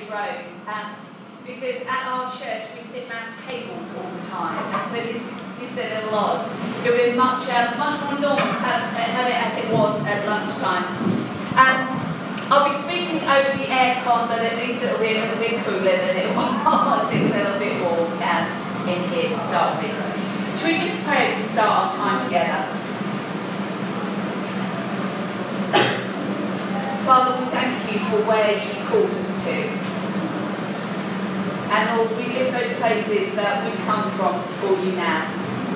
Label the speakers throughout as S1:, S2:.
S1: rows. Because at our church we sit around tables all the time, and so this is a little odd. It would be much more normal to have it as it was at lunchtime. I'll be speaking over the aircon, but at least it'll be a little bit cooler than it was. It was a little bit warm in here to start with. Should we just pray as we start our time together? Father, we thank you for where you called us to. And Lord, we live those places that we've come from for you now.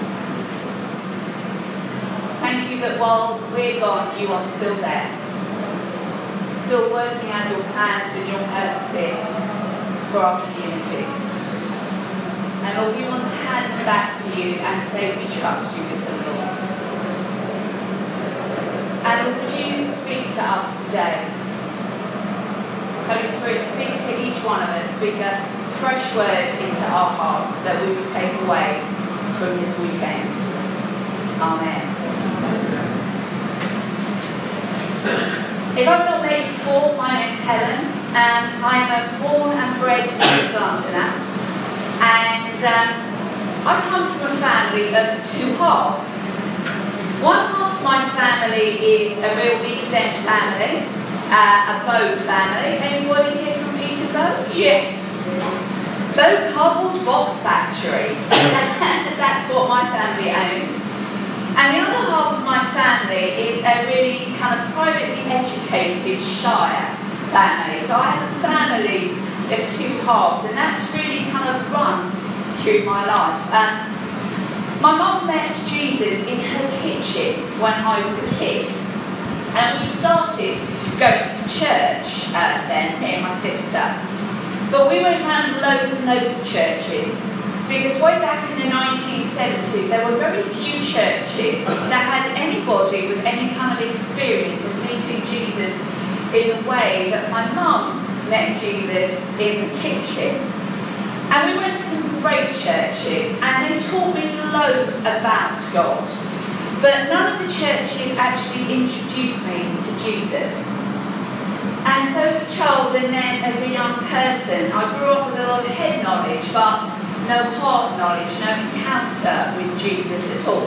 S1: Thank you that while we're gone, you are still there. Still working out your plans and your purposes for our communities. And Lord, we want to hand them back to you and say we trust you with them, Lord. And Lord, would you speak to us today? Holy Spirit, speak to each one of us. Speak a fresh word into our hearts that we would take away from this weekend. Amen. If I've not met you before, my name's Helen, and I'm a born and bred North Londoner, and I come from a family of two halves. One half of my family is a real East End family, a Bow family. Anybody here from Eton Bow? Yes. Bow Cardboard Box Factory. That's what my family owned. And the other half of my family is a really kind of privately educated Shire family. So I have a family of two halves, and that's really kind of run through my life. My mum met Jesus in her kitchen when I was a kid. And we started going to church then, me and my sister. But we went around loads and loads of churches, because way back in the 1970s there were very few churches that had anybody with any kind of experience of meeting Jesus in the way that my mum met Jesus in the kitchen. And we went to some great churches, and they taught me loads about God. But none of the churches actually introduced me to Jesus. And so as a child and then as a young person, I grew up with a lot of head knowledge, but no heart knowledge, no encounter with Jesus at all.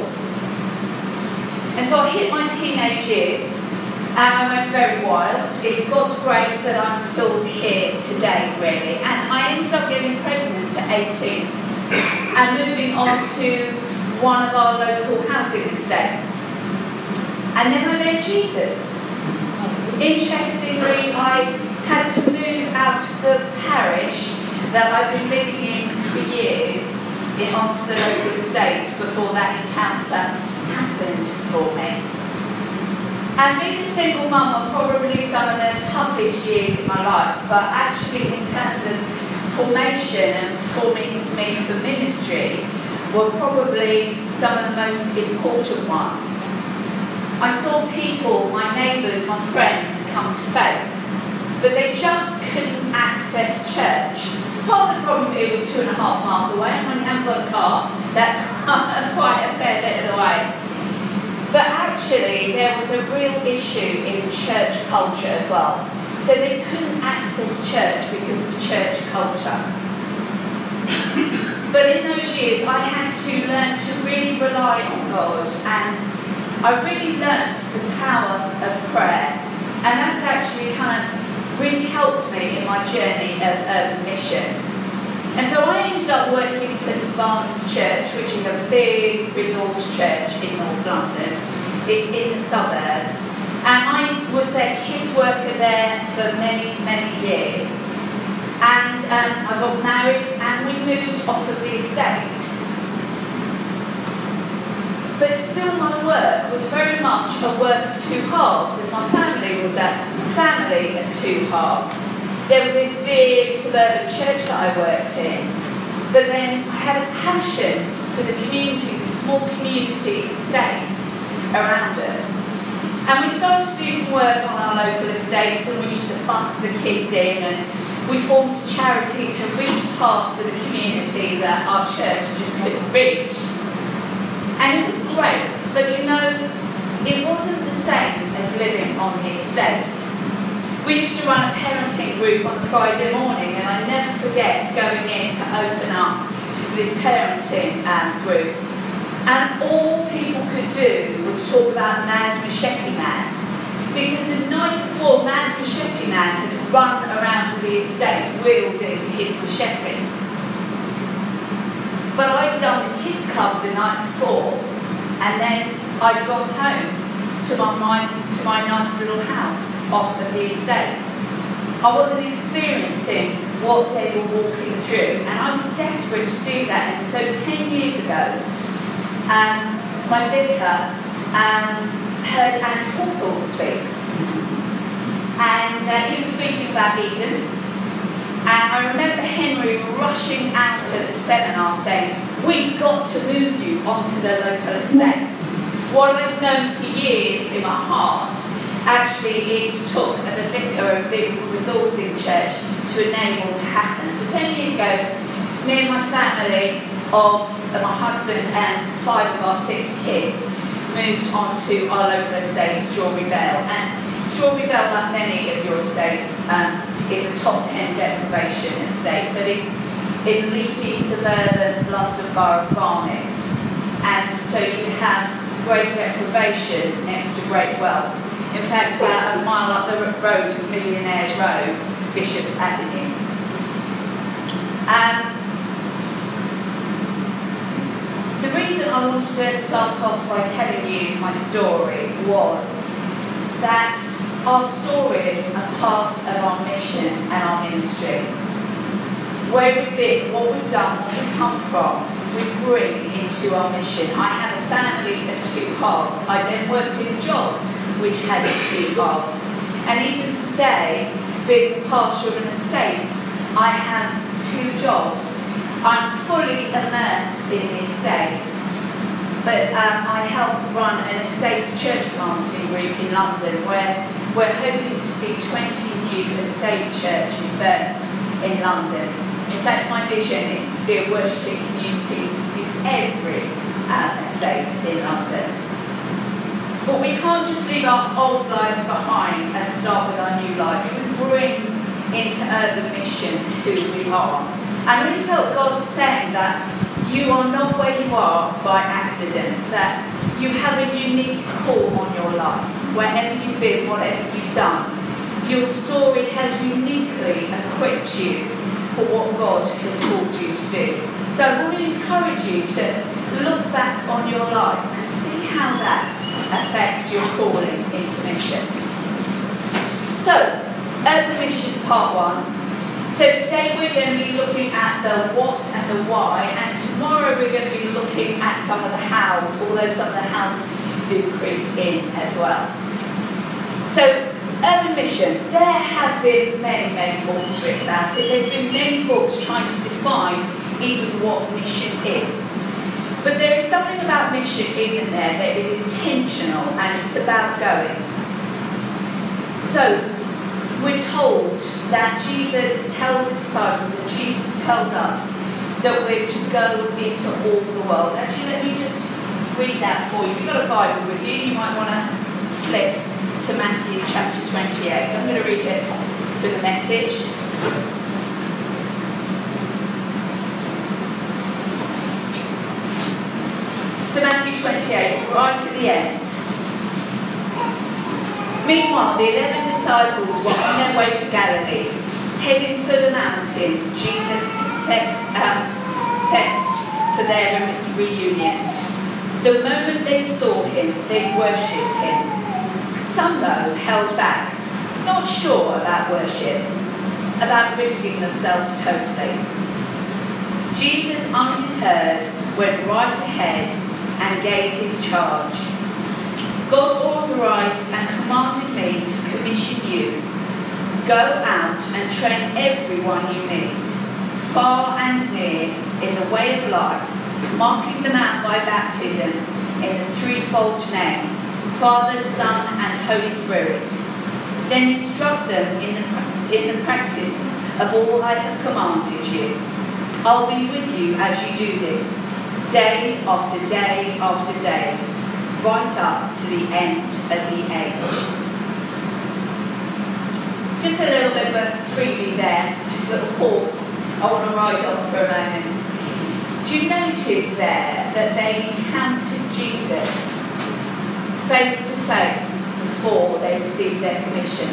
S1: And so I hit my teenage years, and I went very wild. It's God's grace that I'm still here today, really. And I ended up getting pregnant at 18 and moving on to one of our local housing estates. And then I met Jesus. Interestingly, I had to move out of the parish that I've been living in for years onto the local estate before that encounter happened for me. And being a single mum are probably some of the toughest years in my life, but actually in terms of formation and forming me for ministry were probably some of the most important ones. I saw people, my neighbours, my friends, come to faith, but they just couldn't access church. Part of the problem, it was 2.5 miles away, and when you haven't got a car, that's quite a fair bit of the way. But actually, there was a real issue in church culture as well. So they couldn't access church because of church culture. But in those years, I had to learn to really rely on God, and I really learnt the power of prayer, and that's actually kind of really helped me in my journey of mission. And so I ended up working for St Barnabas Church, which is a big resource church in North London. It's in the suburbs, and I was their kids worker there for many, many years. And I got married, and we moved off of the estate. But still my work was very much a work of two halves, as my family was a family of two halves. There was this big suburban church that I worked in, but then I had a passion for the community, the small community estates around us. And we started to do some work on our local estates, and we used to bus the kids in, and we formed a charity to reach parts of the community that our church just couldn't reach. And it was great, but you know, it wasn't the same as living on the estate. We used to run a parenting group on a Friday morning, and I never forget going in to open up this parenting group. And all people could do was talk about Mad Machete Man. Because the night before, Mad Machete Man had run around the estate wielding his machete. But I'd done the kids' club the night before, and then I'd gone home to my nice little house off of the estate. I wasn't experiencing what they were walking through, and I was desperate to do that. And so 10 years ago, my vicar heard Andy Hawthorne speak, and he was speaking about Eden. And I remember Henry rushing out of the seminar saying, "We've got to move you onto the local estate." What I've known for years in my heart, actually it took the vicar of Big Resourcing Church to enable to happen. So 10 years ago, me and my family of my husband and 5 of our 6 kids moved onto our local estate, Strawberry Vale. And Strawberry Vale, like many of your estates, is a top 10 deprivation estate, but it's in leafy suburban London Borough of Barnet. And so you have great deprivation next to great wealth. In fact, about a mile up the road is Millionaires Road, Bishop's Avenue. The reason I wanted to start off by telling you my story was that our stories are part of our mission and our ministry. Where we've been, what we've done, what we've come from, we bring into our mission. I have a family of 2 halves. I then worked in a job which had 2 halves. And even today, being the pastor of an estate, I have 2 jobs. I'm fully immersed in the estate, but I help run an estates church planting group in London where we're hoping to see 20 new estate churches birthed in London. In fact, my vision is to see a worshipping community in every estate in London. But we can't just leave our old lives behind and start with our new lives. We bring into Urban Mission who we are. And I really felt God saying that you are not where you are by accident, that you have a unique call on your life. Wherever you've been, whatever you've done, your story has uniquely equipped you for what God has called you to do. So I want to encourage you to look back on your life and see how that affects your calling into mission. So, Urban Mission Part 1. So today we're going to be looking at the what and the why, and tomorrow we're going to be looking at some of the hows, although some of the hows do creep in as well. So, Urban Mission, there have been many books written about it. There's been many books trying to define even what mission is. But there is something about mission, isn't there, that is intentional and it's about going. So, we're told that Jesus tells the disciples and Jesus tells us that we're to go into all the world. Actually, let me just read that for you. If you've got a Bible with you, you might want to flip to Matthew chapter 28. I'm going to read it for the message. So Matthew 28, right at the end. Meanwhile, the 11 disciples were on their way to Galilee, heading for the mountain Jesus set for their reunion. The moment they saw him, they worshipped him. Some, though, held back, not sure about worship, about risking themselves totally. Jesus, undeterred, went right ahead and gave his charge. God authorized and commanded me to commission you. Go out and train everyone you meet, far and near, in the way of life, marking them out by baptism in the threefold name, Father, Son, and Holy Spirit. Then instruct them in the practice of all I have commanded you. I'll be with you as you do this, day after day after day, right up to the end of the age. Just a little bit of a freebie there, just a little horse I want to ride on for a moment. Do you notice there that they encountered Jesus face to face before they received their commission?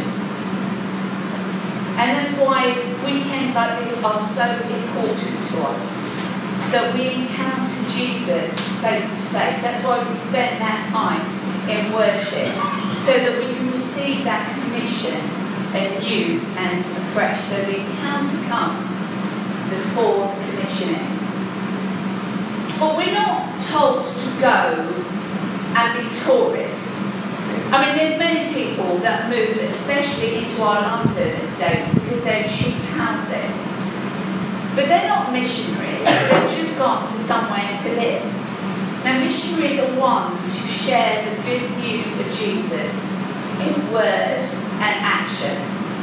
S1: And that's why weekends like this are so important to us, that we encounter Jesus face to face. That's why we spend that time in worship, so that we can receive that commission anew and afresh. So the encounter comes before the commissioning. But we're not told to go and be tourists. I mean, there's many people that move, especially into our London estates, because they're cheap housing. But they're not missionaries, they've just gone for somewhere to live. Now, missionaries are ones who share the good news of Jesus in word and action.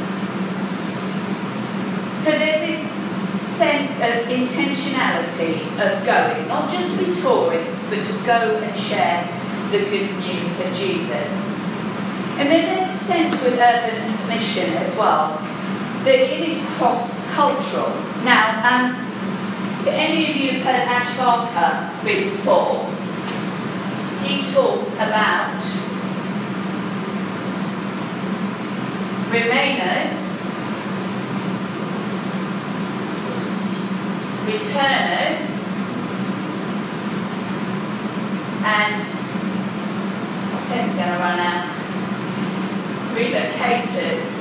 S1: So there's this sense of intentionality of going, not just to be tourists, but to go and share the good news of Jesus. And then there's a sense with urban mission as well, that it is cross-cultural. Now, if any of you have heard Ash Barker speak before, he talks about Remainers, Returners, and my pen's going to run out, Relocators.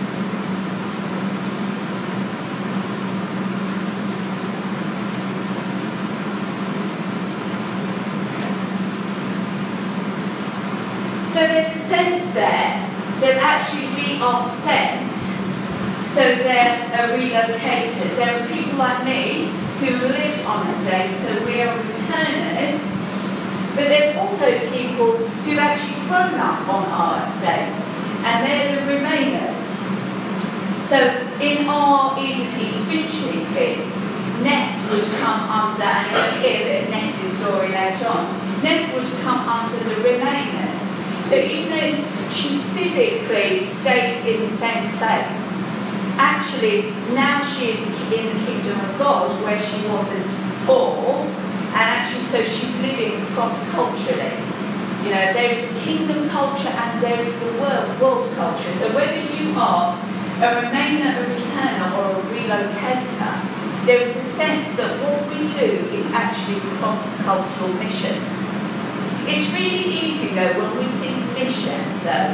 S1: So there's a sense there that actually we are sent. So there are relocators. There are people like me who lived on estates, so we are returners. But there's also people who've actually grown up on our estates, and they're the remainers. So in our EDP Finchley team, Ness would come under, and you'll hear a bit of Ness's story later on, Ness would come under the remainers. So even though she's physically stayed in the same place, actually now she is in the kingdom of God where she wasn't before, and actually so she's living cross-culturally. You know, there is a kingdom culture and there is the world culture. So whether you are a remainer, a returner, or a relocator, there is a sense that what we do is actually cross-cultural mission. It's really easy though when we think mission though.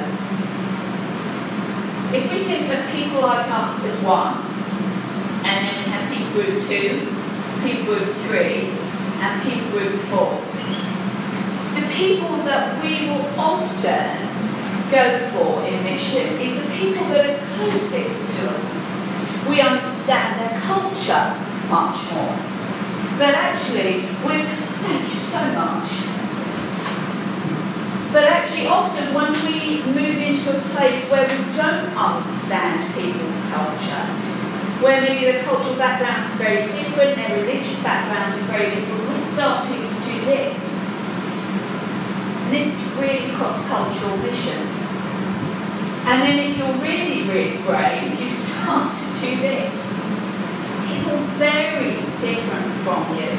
S1: If we think of people like us as one, and then we have people group 2, people group 3, and people group 4. The people that we will often go for in mission is the people that are closest to us. We understand their culture much more. But actually, thank you so much. But actually often when we move into a place where we don't understand people's culture, where maybe their cultural background is very different, their religious background is very different, we're starting to do this. And this is really cross-cultural mission. And then if you're really, really brave, you start to do this. People very different from you.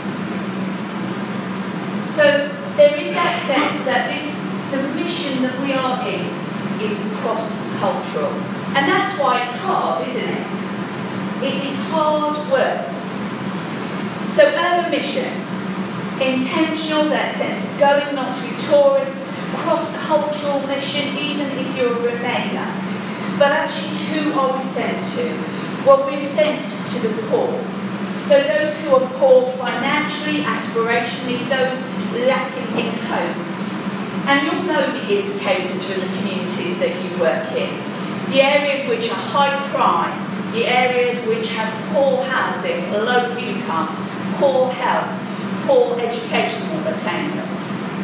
S1: So there is that sense that the mission that we are in is cross-cultural. And that's why it's hard, isn't it? It is hard work. So urban mission, intentional, that sense of going, not to be tourists, cross-cultural mission, even if you're a Remainer. But actually, who are we sent to? Well, we're sent to the poor. So those who are poor financially, aspirationally, those lacking in hope. And you'll know the indicators from the communities that you work in. The areas which are high crime, the areas which have poor housing, low income, poor health, poor educational attainment.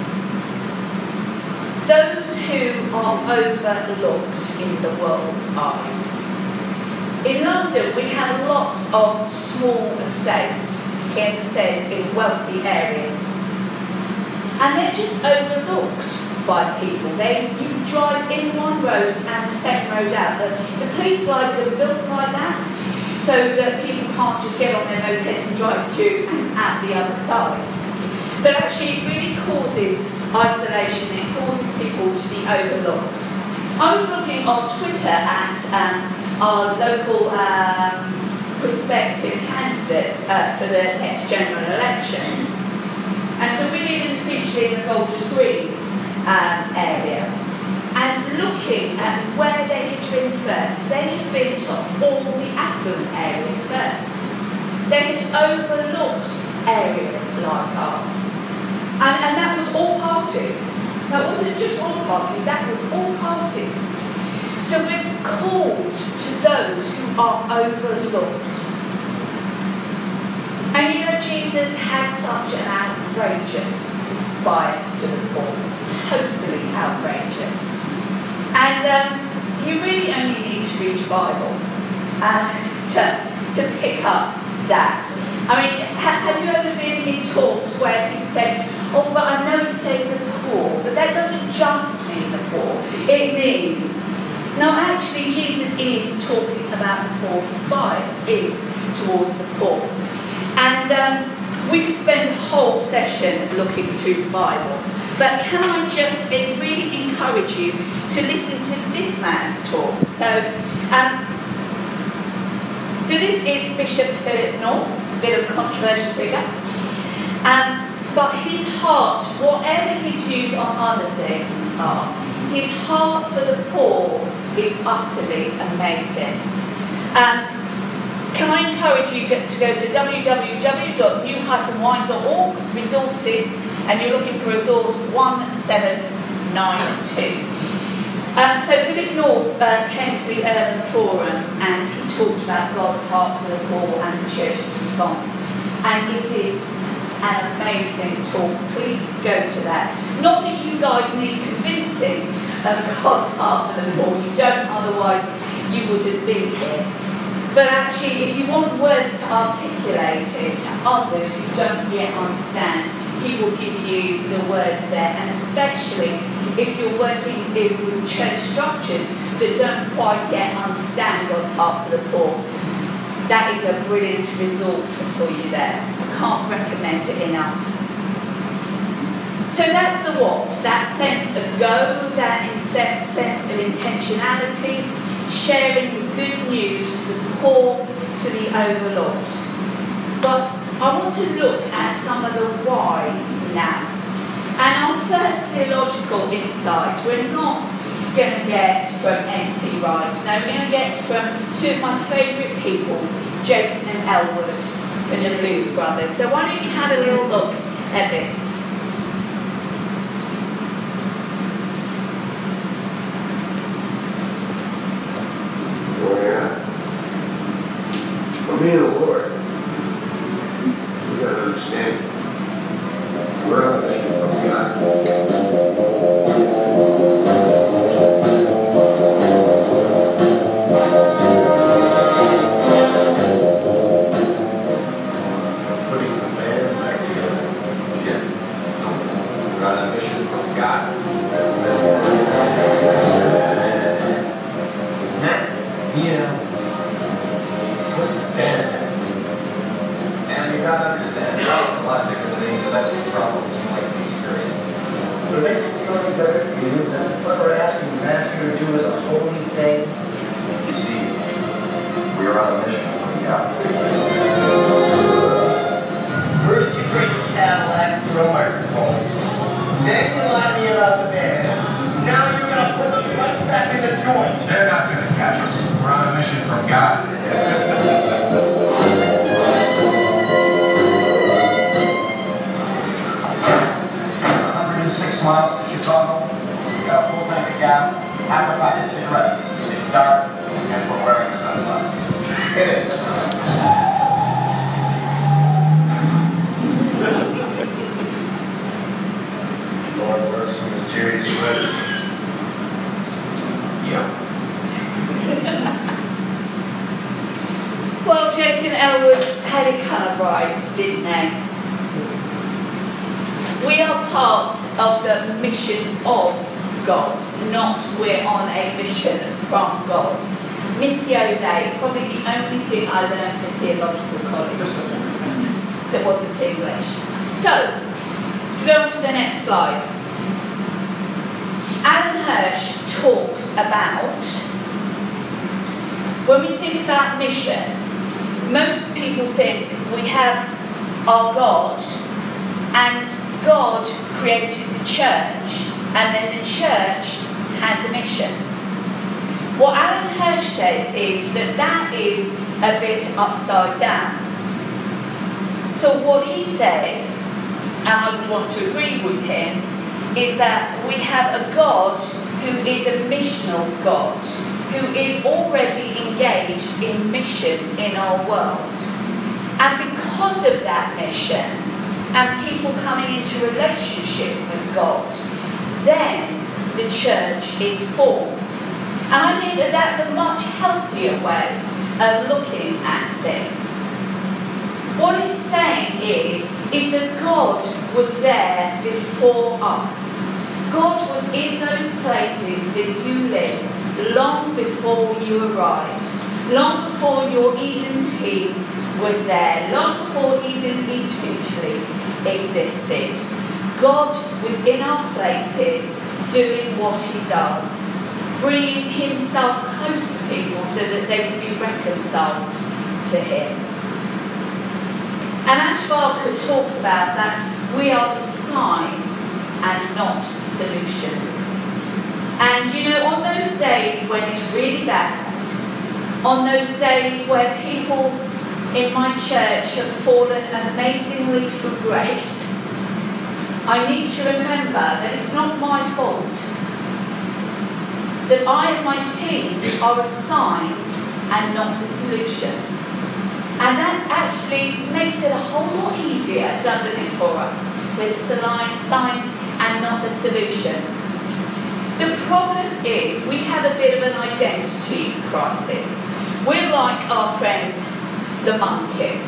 S1: Those who are overlooked in the world's eyes. In London, we have lots of small estates, as I said, in wealthy areas. And they're just overlooked by people. You drive in one road and the second road out. The police line are built like that, so that people can't just get on their mopeds and drive through and out the other side. But actually it really causes isolation, it causes people to be overlooked. I was looking on Twitter at our local prospective candidates for the next general election. And so we live in Finchley in the Golders Green area. And looking at where they had been first, they had been to all the affluent areas first. They had overlooked areas like ours. And that was all parties. That wasn't just one party, that was all parties. So we're called to those who are overlooked. And you know, Jesus had such an outrageous bias to the poor, totally outrageous. And you really only need to read your Bible to pick up that. I mean, have you ever been in talks where people say, oh, but I know it says the poor, but that doesn't just mean the poor. It means, no, actually Jesus is talking about the poor. His bias is towards the poor. And we could spend a whole session looking through the Bible, but can I just really encourage you to listen to this man's talk? So this is Bishop Philip North, a bit of a controversial figure. But his heart, whatever his views on other things are, his heart for the poor is utterly amazing. Can I encourage you to go to www.new-wine.org, resources, and you're looking for resource 1792. So Philip North came to the Urban Forum and he talked about God's heart for the poor and the church's response. And it is an amazing talk. Please go to that. Not that you guys need convincing of God's heart for the poor. You don't, otherwise you wouldn't be here. But actually, if you want words to articulate it to others who don't yet understand, he will give you the words there. And especially if you're working with church structures that don't quite yet understand God's heart for the poor, that is a brilliant resource for you there. I can't recommend it enough. So that's the what, that sense of go, that sense of intentionality, sharing the good news to the poor, to the overlooked. But I want to look at some of the whys now. And our first theological insight, we're not going to get from N.T. Wright. No, we're going to get from two of my favourite people, Jake and Elwood from the Blues Brothers. So why don't you have a little look at this?
S2: Oh yeah. For me and the Lord, we gotta understand. We're on a mission from God.
S1: Well, Jake and Elwood had it kind of right, didn't they? We are part of the mission of God, not we're on a mission from God. Missio Dei is probably the only thing I learned at theological college that wasn't English. So, if we go on to the next slide. Alan Hirsch talks about, when we think about mission, most people think we have our God, and God created the church, and then the church has a mission. What Alan Hirsch says is that that is a bit upside down. So what he says, and I would want to agree with him, is that we have a God who is a missional God, who is already engaged in mission in our world. And because of that mission, and people coming into relationship with God, then the church is formed. And I think that that's a much healthier way of looking at things. What it's saying is that God was there before us. God was in those places that you live long before you arrived, long before your Eden team was there, long before Eden Eastfinchley existed. God was in our places doing what he does, bringing himself close to people so that they can be reconciled to him. And Ash Barker talks about that we are the sign and not the solution. And you know, on those days when it's really bad, on those days where people in my church have fallen amazingly from grace, I need to remember that it's not my fault, that I and my team are a sign and not the solution. And that actually makes it a whole lot easier, doesn't it, for us, with a sign and not the solution. The problem is we have a bit of an identity crisis. We're like our friend, the monkey.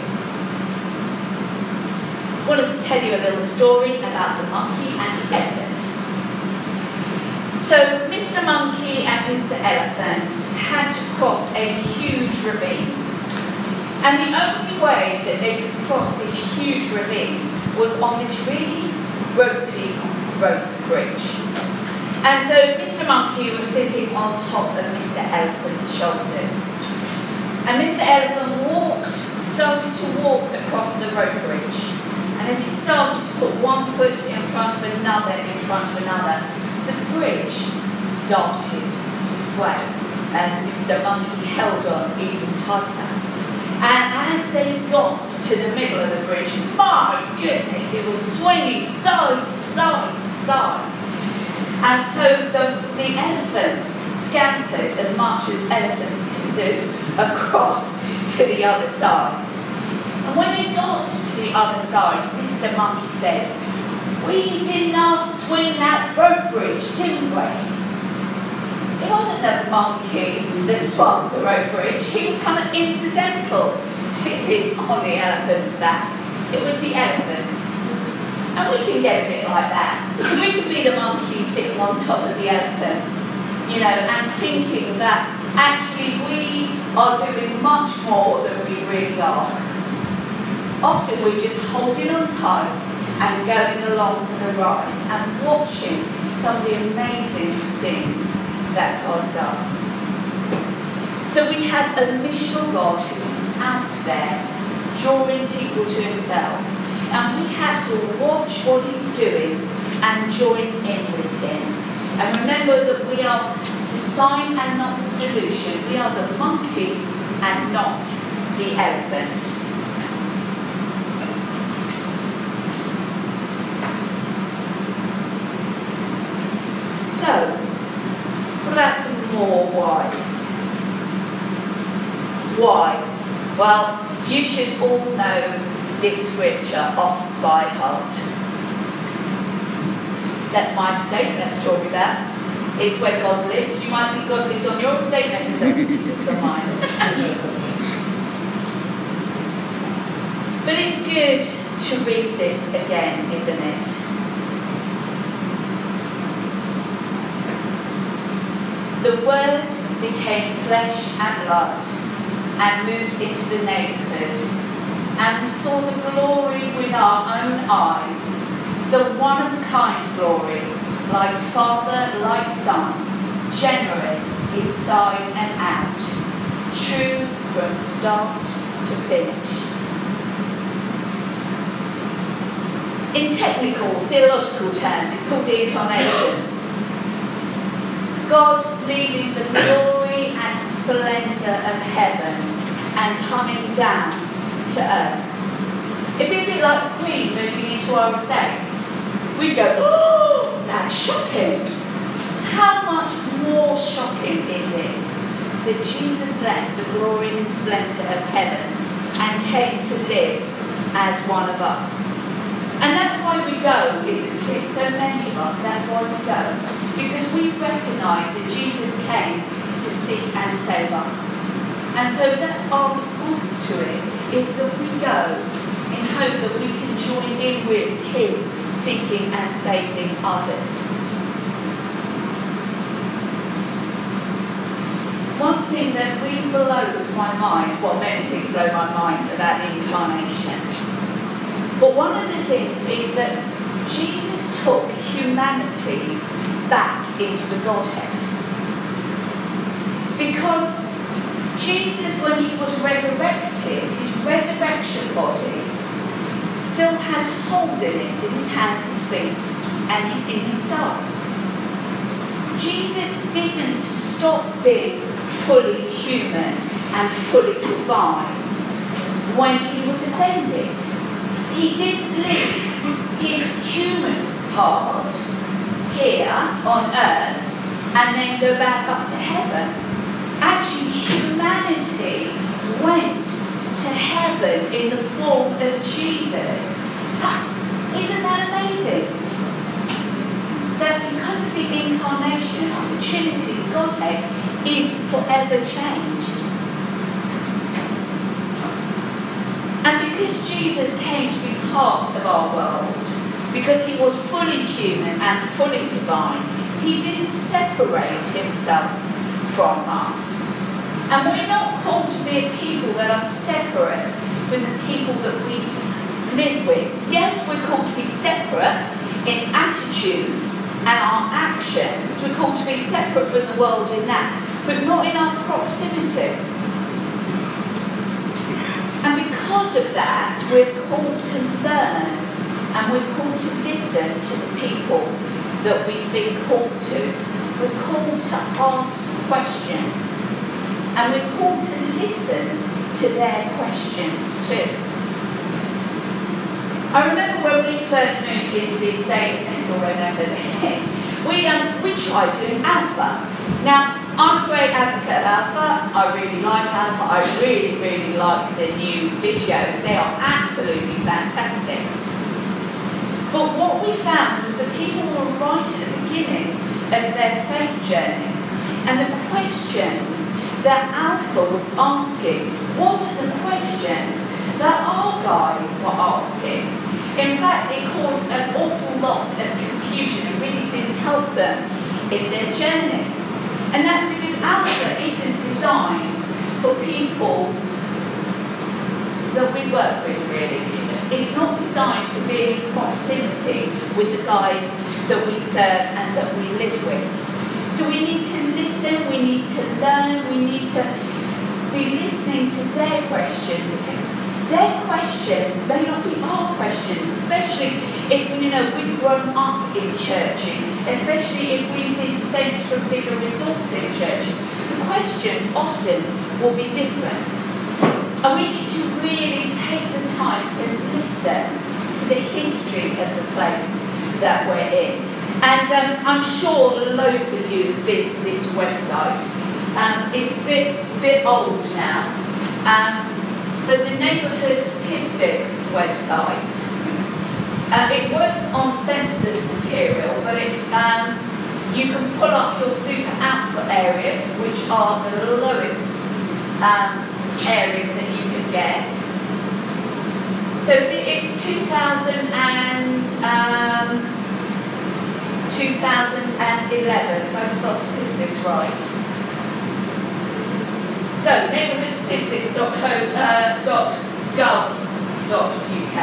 S1: I want to tell you a little story about the monkey and the elephant. So Mr. Monkey and Mr. Elephant had to cross a huge ravine. And the only way that they could cross this huge ravine was on this really ropey rope bridge. And so Mr. Monkey was sitting on top of Mr. Elephant's shoulders. And Mr. Elephant started to walk across the rope bridge. And as he started to put one foot in front of another, the bridge started to sway. And Mr. Monkey held on even tighter. And as they got to the middle of the bridge, my goodness, it was swinging side to side to side. And so the elephant scampered as much as elephants can do across to the other side. And when they got to the other side, Mr. Monkey said, "We did not swing that rope bridge, didn't we?" It wasn't the monkey that swung the rope bridge. He was kind of incidental, sitting on the elephant's back. It was the elephant. And we can get a bit like that. We could be the monkey sitting on top of the elephant, you know, and thinking that actually we are doing much more than we really are. Often we're just holding on tight and going along for the ride and watching some of the amazing things that God does. So we have a missional God who is out there drawing people to himself, and we have to watch what he's doing and join in with him. And remember that we are the sign and not the solution. We are the monkey and not the elephant. So, what about some more whys? Why? Well, you should all know this scripture off by heart. That's my estate, that's Strawberry Bell. It's where God lives. You might think God lives on your estate, no, he doesn't. He lives on mine. But it's good to read this again, isn't it? The Word became flesh and blood and moved into the neighbourhood, and we saw the glory with our own eyes, the one-of-a-kind glory, like Father, like Son, generous inside and out, true from start to finish. In technical, theological terms, it's called the Incarnation. God leaving the glory and splendour of heaven and coming down to earth. It'd be a bit like the Queen moving into our estates. We'd go, oh, that's shocking. How much more shocking is it that Jesus left the glory and splendour of heaven and came to live as one of us? And that's why we go, isn't it? So many of us, that's why we go. Because we recognise that Jesus came to seek and save us. And so that's our response to it, is that we go in hope that we can join in with him seeking and saving others. One thing that really blows my mind, well, many things blow my mind about the Incarnation, but one of the things is that Jesus took humanity back into the Godhead. Because Jesus, when he was resurrected, his resurrection body still had holes in it, in his hands, his feet, and in his side. Jesus didn't stop being fully human and fully divine when he was ascended. He didn't leave his human parts here on earth and then go back up to heaven. Actually, humanity went to heaven in the form of Jesus. Isn't that amazing? That because of the Incarnation, the Trinity, the Godhead, is forever changed. And because Jesus came to be part of our world, because he was fully human and fully divine, he didn't separate himself from us. And we're not called to be a people that are separate from the people that we live with. Yes, we're called to be separate in attitudes and our actions. We're called to be separate from the world in that, but not in our proximity. And because of that, we're called to learn and we're called to listen to the people that we've been called to. We're called to ask questions. And we're called to listen to their questions too. I remember when we first moved into the estate, I still remember this, we tried doing Alpha. Now, I'm a great advocate of Alpha. I really like Alpha. I really, really like the new videos. They are absolutely fantastic. But what we found was that people were right at the beginning of their faith journey. And the questions that Alpha was asking wasn't the questions that our guys were asking. In fact, it caused an awful lot of confusion. It really didn't help them in their journey. And that's because Alpha isn't designed for people that we work with, really. It's not designed for being in proximity with the guys that we serve and that we live with. So we need to listen, we need to learn, we need to be listening to their questions, because their questions may not be our questions, especially if we've grown up in churches, especially if we've been sent from bigger resourcing churches. The questions often will be different. And we need to really take the time to listen to the history of the place that we're in. And I'm sure loads of you have been to this website. It's a bit old now. But the Neighbourhood Statistics website, it works on census material, but you can pull up your super output areas, which are the lowest areas that you can get. So it's 2000 and 2011, if I got statistics right. So, neighbourhoodstatistics.gov.uk.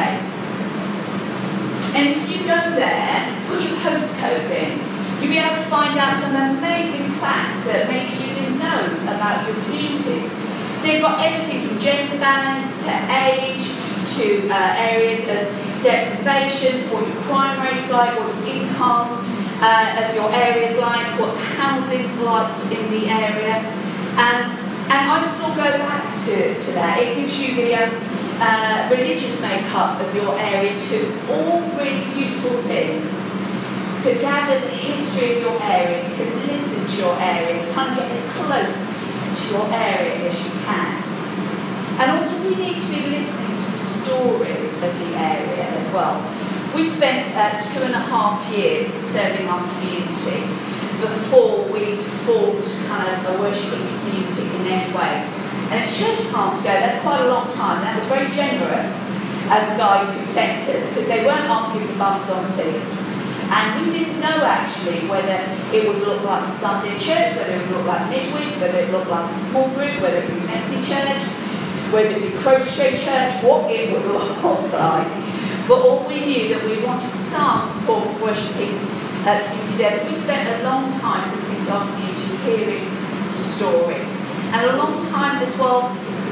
S1: And if you go there, put your postcode in, you'll be able to find out some amazing facts that maybe you didn't know about your communities. They've got everything from gender balance to age to areas of deprivations, what your crime rate's like, what your income of your area's like, what housing's like in the area. And I still go back to that. It gives you the religious makeup of your area too. All really useful things to gather the history of your area, to listen to your area, to kind of get as close to your area as you can. And also we need to be listening to the stories of the area as well. We spent 2.5 years serving our community before we formed kind of a worshipping community in any way. And as church plants go, that's quite a long time. That was very generous of the guys who sent us, because they weren't asking for bums on seats. And we didn't know actually whether it would look like a Sunday church, whether it would look like midweeks, whether it would look like a small group, whether it would be messy church, whether it would be crochet church, what it would look like. But all we knew that we wanted some form of worshipping community there. But we spent a long time listening to our community, hearing stories, and a long time as well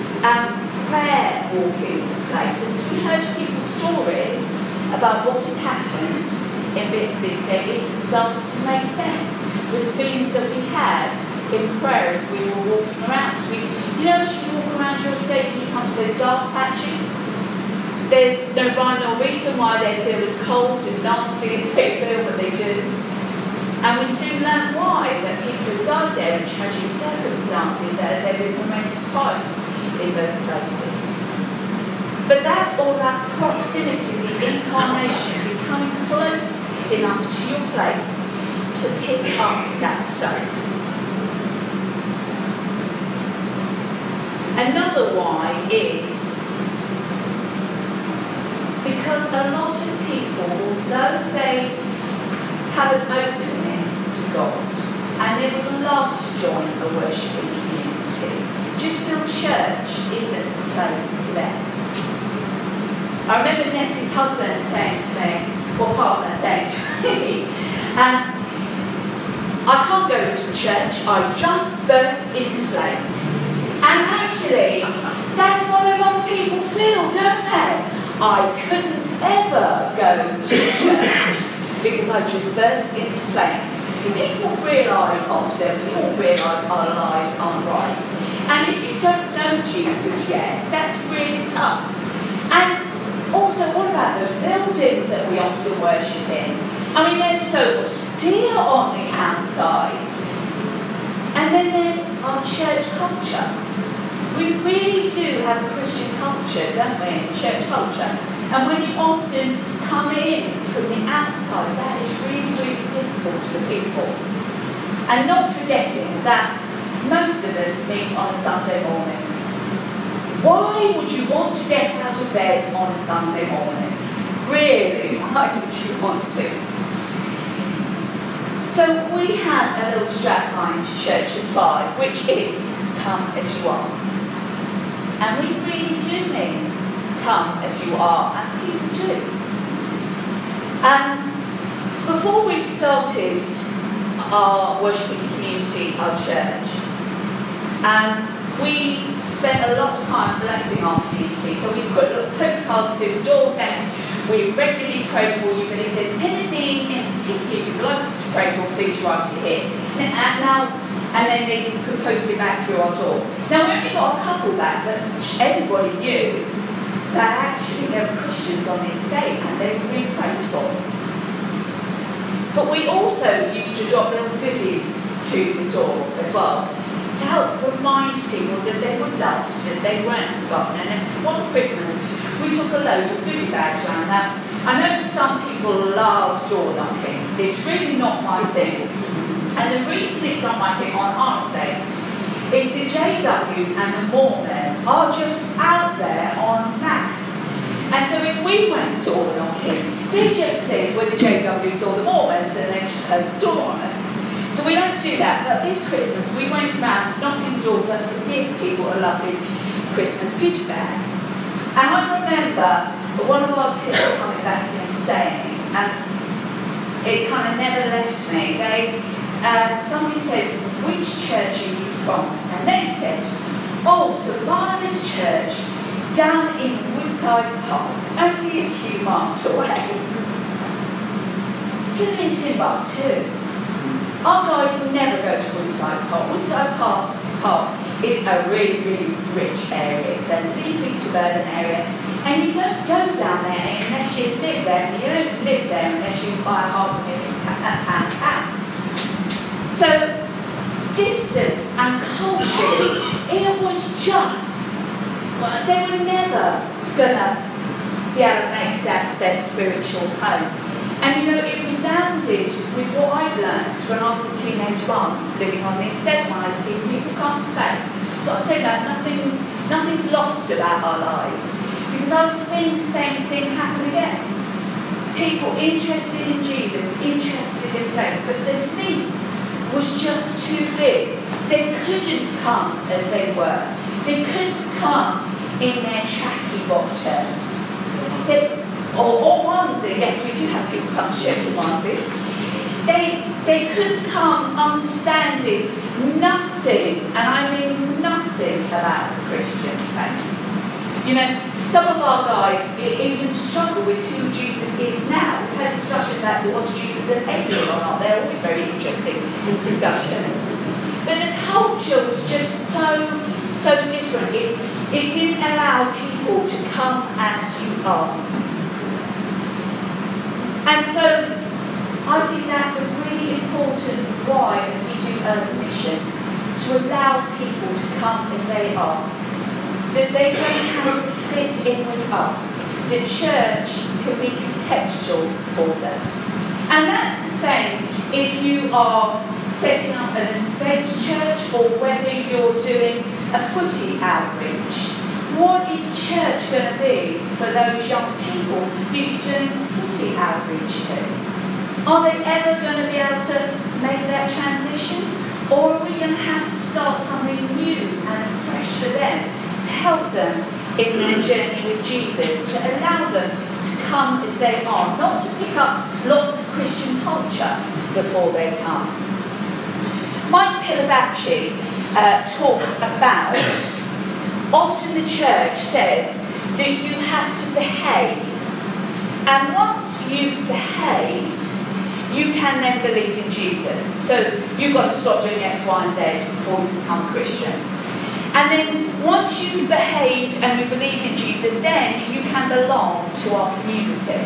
S1: prayer walking places. We heard people's stories about what had happened in Bitsby Estate. It started to make sense with the feelings that we had in prayer as we were walking around. So you know, as you walk around your estate and you come to those dark patches, there's no rhyme or reason why they feel as cold and nasty as they feel, but they do. And we soon learn why, that people have died there in tragic circumstances, that there have been horrendous fights in those places. But that's all about proximity, the incarnation, becoming close enough to your place to pick up that stuff. Another why is because a lot of people, although they have an openness to God and they would love to join a worshipping community, just feel church isn't the place for them. I remember Nessie's husband saying to me, or partner saying to me, I can't go into a church, I just burst into flames. And actually, that's what a lot of people feel, don't they? I couldn't ever go to a church because I just burst into flames. People realise often, we all realise our lives aren't right. And if you don't know Jesus yet, that's really tough. And also, what about the buildings that we often worship in? I mean, they're so austere on the outside. And then there's our church culture. We really do have a Christian culture, don't we, church culture? And when you often come in from the outside, that is really, really difficult for people. And not forgetting that most of us meet on a Sunday morning. Why would you want to get out of bed on a Sunday morning? Really, why would you want to? So we have a little strapline to Church at 5, which is, come as you are. And we really do mean, come as you are, and people do. Before we started our worshipping community, our church, we spent a lot of time blessing our community. So we put little postcards through the door saying, we regularly pray for you, but if there's anything in particular you'd like us to pray for, please write it here. And then they could post it back through our door. Now we only got a couple back, but everybody knew that actually there were Christians on the estate and they were being prayed for. But we also used to drop little goodies through the door as well, to help remind people that they were loved, that they weren't forgotten. And then one Christmas, we took a load of goodie bags around. Now, I know some people love door knocking. It's really not my thing. And the reason it's not my thing on our estate is the JWs and the Mormons are just out there en masse. And so if we went all knocking. They just think we're the JWs or the Mormons and they just close the door on us. So we don't do that. But this Christmas, we went round knocking doors to give people a lovely Christmas goodie bag. And I remember one of our teachers coming back in and saying, and it kind of never left me, somebody said, which church are you from? And they said, oh, St Barnabas Church, down in Woodside Park, only a few miles away. Could have been Timbuktu. Our guys will never go to Woodside Park. Woodside Park is a really, really rich area. It's a leafy suburban area. And you don't go down there unless you live there. And you don't live there unless you buy a £500,000 house. So, distance and culture, it was just, they were never going to be able to make that their spiritual home. And you know, it resounded with what I'd learned when I was a teenage mum living on the estate when I'd seen people come to faith. So I'm saying that nothing's lost about our lives. Because I was seeing the same thing happen again. People interested in Jesus, interested in faith, but the need was just too big. They couldn't come as they were. They couldn't come in their tracky bottoms. Or onesie, yes, we do have people come to church in onesies. They couldn't come understanding nothing, and I mean nothing about the Christian faith. You know, some of our guys even struggle with who Jesus is now. We've had discussion about was Jesus an alien or not. They're always very interesting discussions. But the culture was just so different. It didn't allow people to come as you are. And so, I think that's a really important why we do Urban Mission, to allow people to come as they are. That they don't have to fit in with us. The church can be contextual for them. And that's the same if you are setting up an estate church or whether you're doing a footy outreach. What is church going to be for those young people that you're doing footy outreach to? Are they ever going to be able to make that transition? Or are we going to have to start something new and fresh for them to help them in their journey with Jesus, to allow them to come as they are, not to pick up lots of Christian culture before they come? Mike Pilavachi talks about, often the church says that you have to behave. And once you've behaved, you can then believe in Jesus. So you've got to stop doing X, Y, and Z before you become a Christian. And then once you've behaved and you believe in Jesus, then you can belong to our community.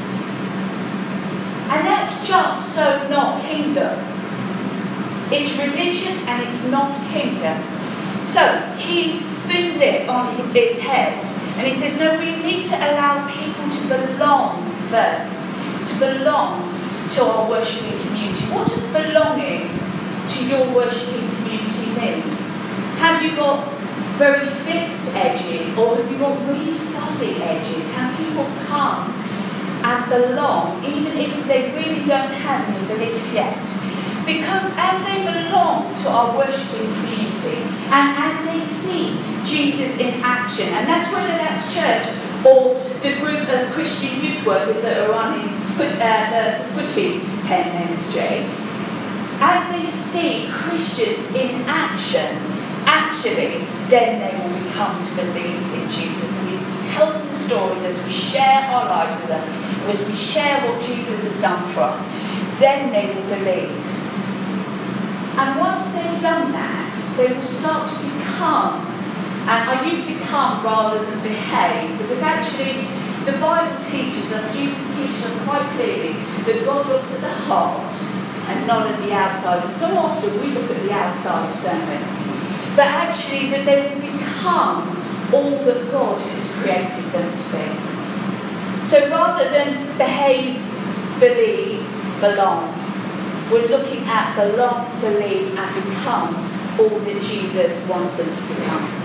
S1: And that's just so not kingdom. It's religious and it's not kingdom. So he spins it on its head and he says, no, we need to allow people to belong first, to belong to our worshipping community. What does belonging to your worshipping community mean? Have you got very fixed edges or have you got really fuzzy edges? Can people come and belong even if they really don't have any belief yet? Because as they belong to our worshipping community and as they see Jesus in action, and that's whether that's church or the group of Christian youth workers that are running the footy pen ministry, as they see Christians in action, actually, then they will become to believe in Jesus. And as we tell them the stories, as we share our lives with them, as we share what Jesus has done for us, then they will believe. And once they've done that, they will start to become, and I use become rather than behave, because actually the Bible teaches us, Jesus teaches us quite clearly, that God looks at the heart and not at the outside. And so often we look at the outside, don't we? But actually that they will become all that God has created them to be. So rather than behave, believe, belong, we're looking at belong, believe, and become all that Jesus wants them to become.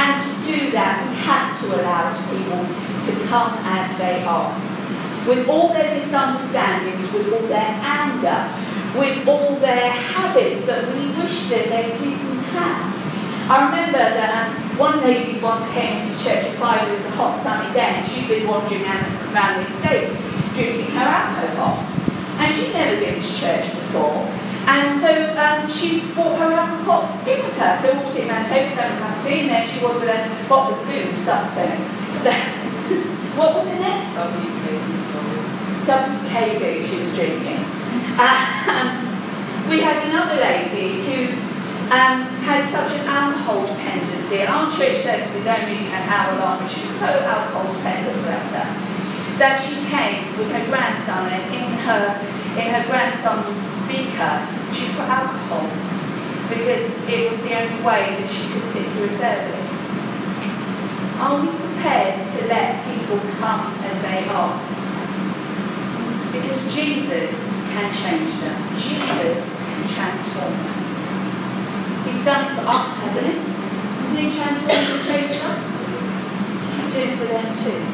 S1: And to do that, we have to allow people to come as they are. With all their misunderstandings, with all their anger, with all their habits that we wish that they didn't have. I remember that one lady once came into church at 5, it was a hot sunny day, and she'd been wandering around the estate drinking her alcohol pops. And she'd never been to church before. And so she brought her alcohol pops in with her. So we're all sitting around tables having a cup of tea, and there she was with a bottle of blue or something. What was in it? WKD she was drinking. We had another lady who had such an alcohol dependency, and our church service is only an hour long, but she was so alcohol dependent, bless her, that she came with her grandson, and in her grandson's beaker she put alcohol because it was the only way that she could sit through a service. Are we prepared to let people come as they are? Because Jesus can change them. Jesus can transform them. He's done it for us, hasn't he? Hasn't he transformed and changed us? He can do it for them too.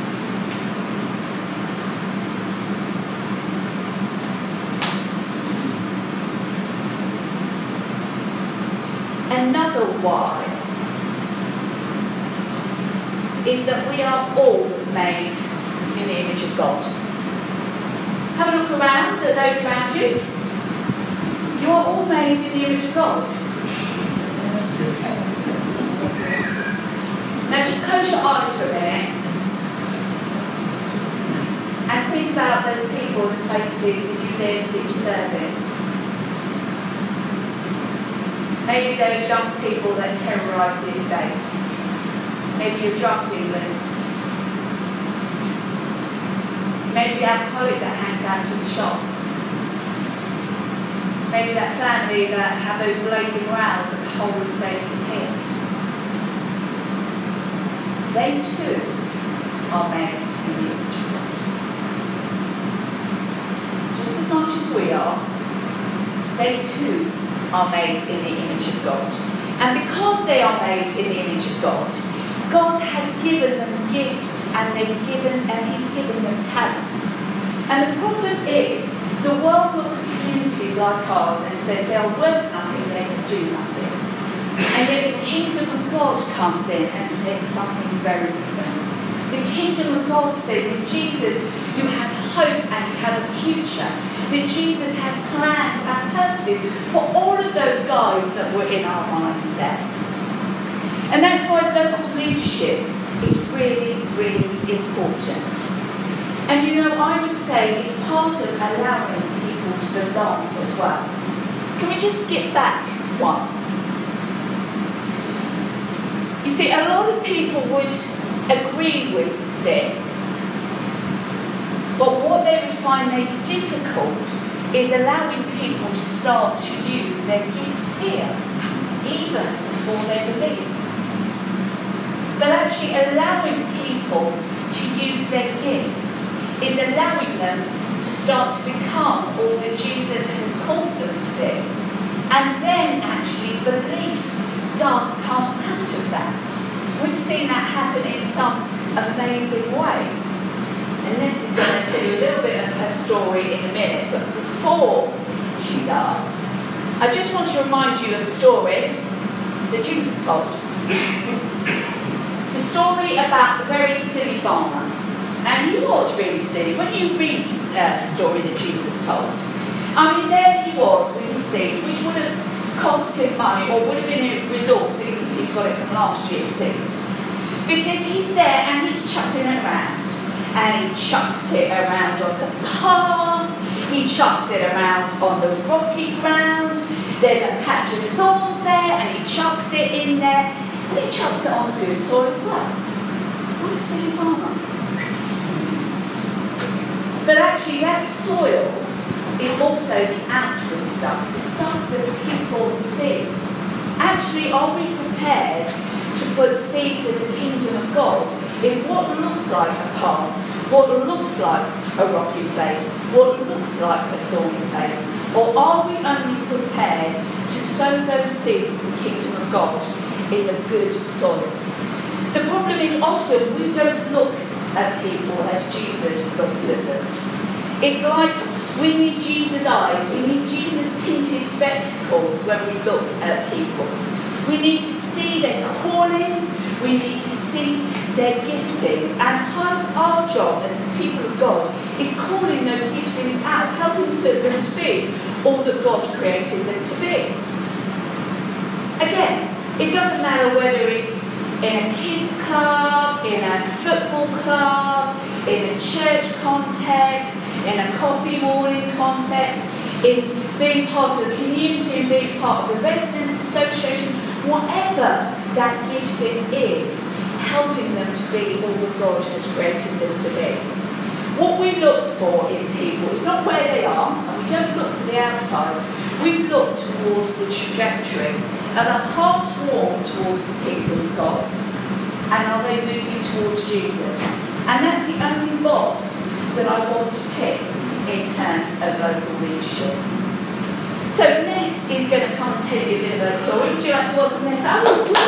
S1: Another why is that we are all made in the image of God. Have a look around at those around you. You are all made in the image of God. Now just close your eyes for a minute and think about those people and places that you live, that you serve in. Maybe those young people that terrorise the estate. Maybe your drug dealers. Maybe the alcoholic that hangs out in the shop. Maybe that family that have those blazing rows that the whole estate can hear. They too are made in the image of God. Just as much as we are, they too are made in the image of God. And because they are made in the image of God, God has given them gifts and He's given them talents. And the problem is, the world looks at communities like ours and says they're worth nothing, they can do nothing. And then the kingdom of God comes in and says something very different. The kingdom of God says in Jesus you have hope and you have a future. That Jesus has plans and purposes for all of those guys that were in our minds there. And that's why local leadership is really, really important. And you know, I would say it's part of allowing people to belong as well. Can we just skip back one? You see, a lot of people would agree with this, but what they would find maybe difficult is allowing people to start to use their gifts here, even before they believe. But actually allowing people to use their gifts is allowing them to start to become all that Jesus has called them to be. And then actually belief does come out of that. We've seen that happen in some amazing ways. And Liz is going to tell you a little bit of her story in a minute, but before she does, I just want to remind you of the story that Jesus told. The story about the very silly farmer. And he was really silly. When you read the story that Jesus told, I mean, there he was with his seed, which would have cost him money or would have been a resource even if he'd got it from last year's seed. Because he's there and he's chucking it around. And he chucks it around on the path, he chucks it around on the rocky ground, there's a patch of thorns there, and he chucks it in there, and he chucks it on the good soil as well. What a silly farmer. But actually that soil is also the outward stuff, the stuff that people see. Actually, are we prepared to put seeds of the kingdom of God in what looks like a path, what looks like a rocky place, what looks like a thorny place? Or are we only prepared to sow those seeds of the kingdom of God in the good soil. The problem is often we don't look at people as Jesus looks at them. It's like we need Jesus' eyes, we need Jesus' tinted spectacles when we look at people. We need to see their callings, we need to see their giftings, and part of our job as people of God is calling those giftings out, helping them to be all that God created them to be. Again, it doesn't matter whether it's in a kids club, in a football club, in a church context, in a coffee morning context, in being part of the community and being part of the residents association, whatever that gifting is, helping them to be all that God has created them to be. What we look for in people is not where they are, and we don't look for the outside, we look towards the trajectory. Are their hearts warm towards the kingdom of God? And are they moving towards Jesus? And that's the only box that I want to tick in terms of local leadership. So Ness is going to come and tell you a bit of her story. Would you like to welcome Ness out?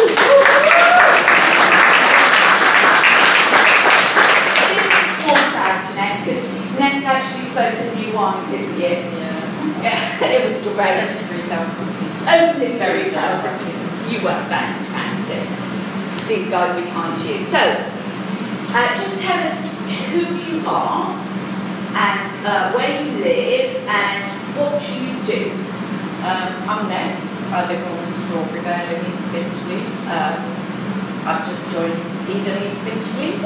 S1: This is more proud to Ness because Ness actually spoke a new wine, didn't you? Yeah, it was great.
S3: That's 3,000.
S1: Only 3,000. You were fantastic. These guys will be kind to you. So, just tell us who you are and where you live and what you do.
S3: I'm Ness. I live on Strawberry Vale in East Finchley. I've just joined Eden East Finchley.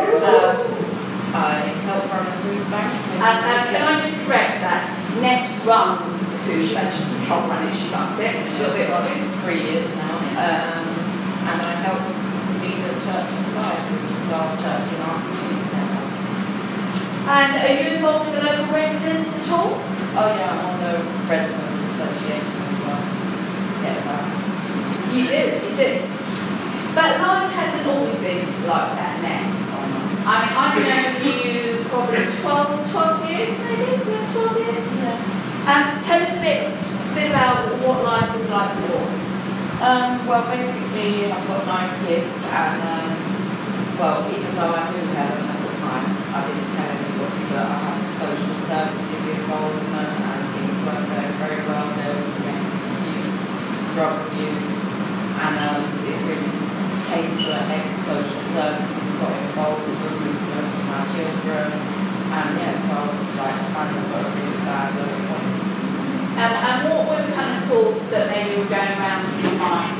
S3: I help run a food bank.
S1: Can I just correct that? Ness runs the food bank. She doesn't help run it, she runs it. She's a bit modest.
S3: It's 3 years now. And I help lead a church in Life, which is our church in our community centre.
S1: And are you involved with the local residents at all?
S3: Oh yeah, I'm on the Residents Association as well. Yeah,
S1: You do. But life hasn't always been like that, Ness. I mean, I've known you probably 12 years, maybe? Yeah, 12 years? Yeah. Tell us a bit about what life was like before.
S3: Well, basically, I've got 9 kids, and well, even though I knew Helen at the time, I didn't tell anybody that I had social services involvement and things weren't going very well. There was domestic abuse, drug abuse, and it really came to a head. Social services got involved with removing most of my children, and yeah, so I was like kind of a really bad little point.
S1: And what were the kind of thoughts that maybe were going around in your mind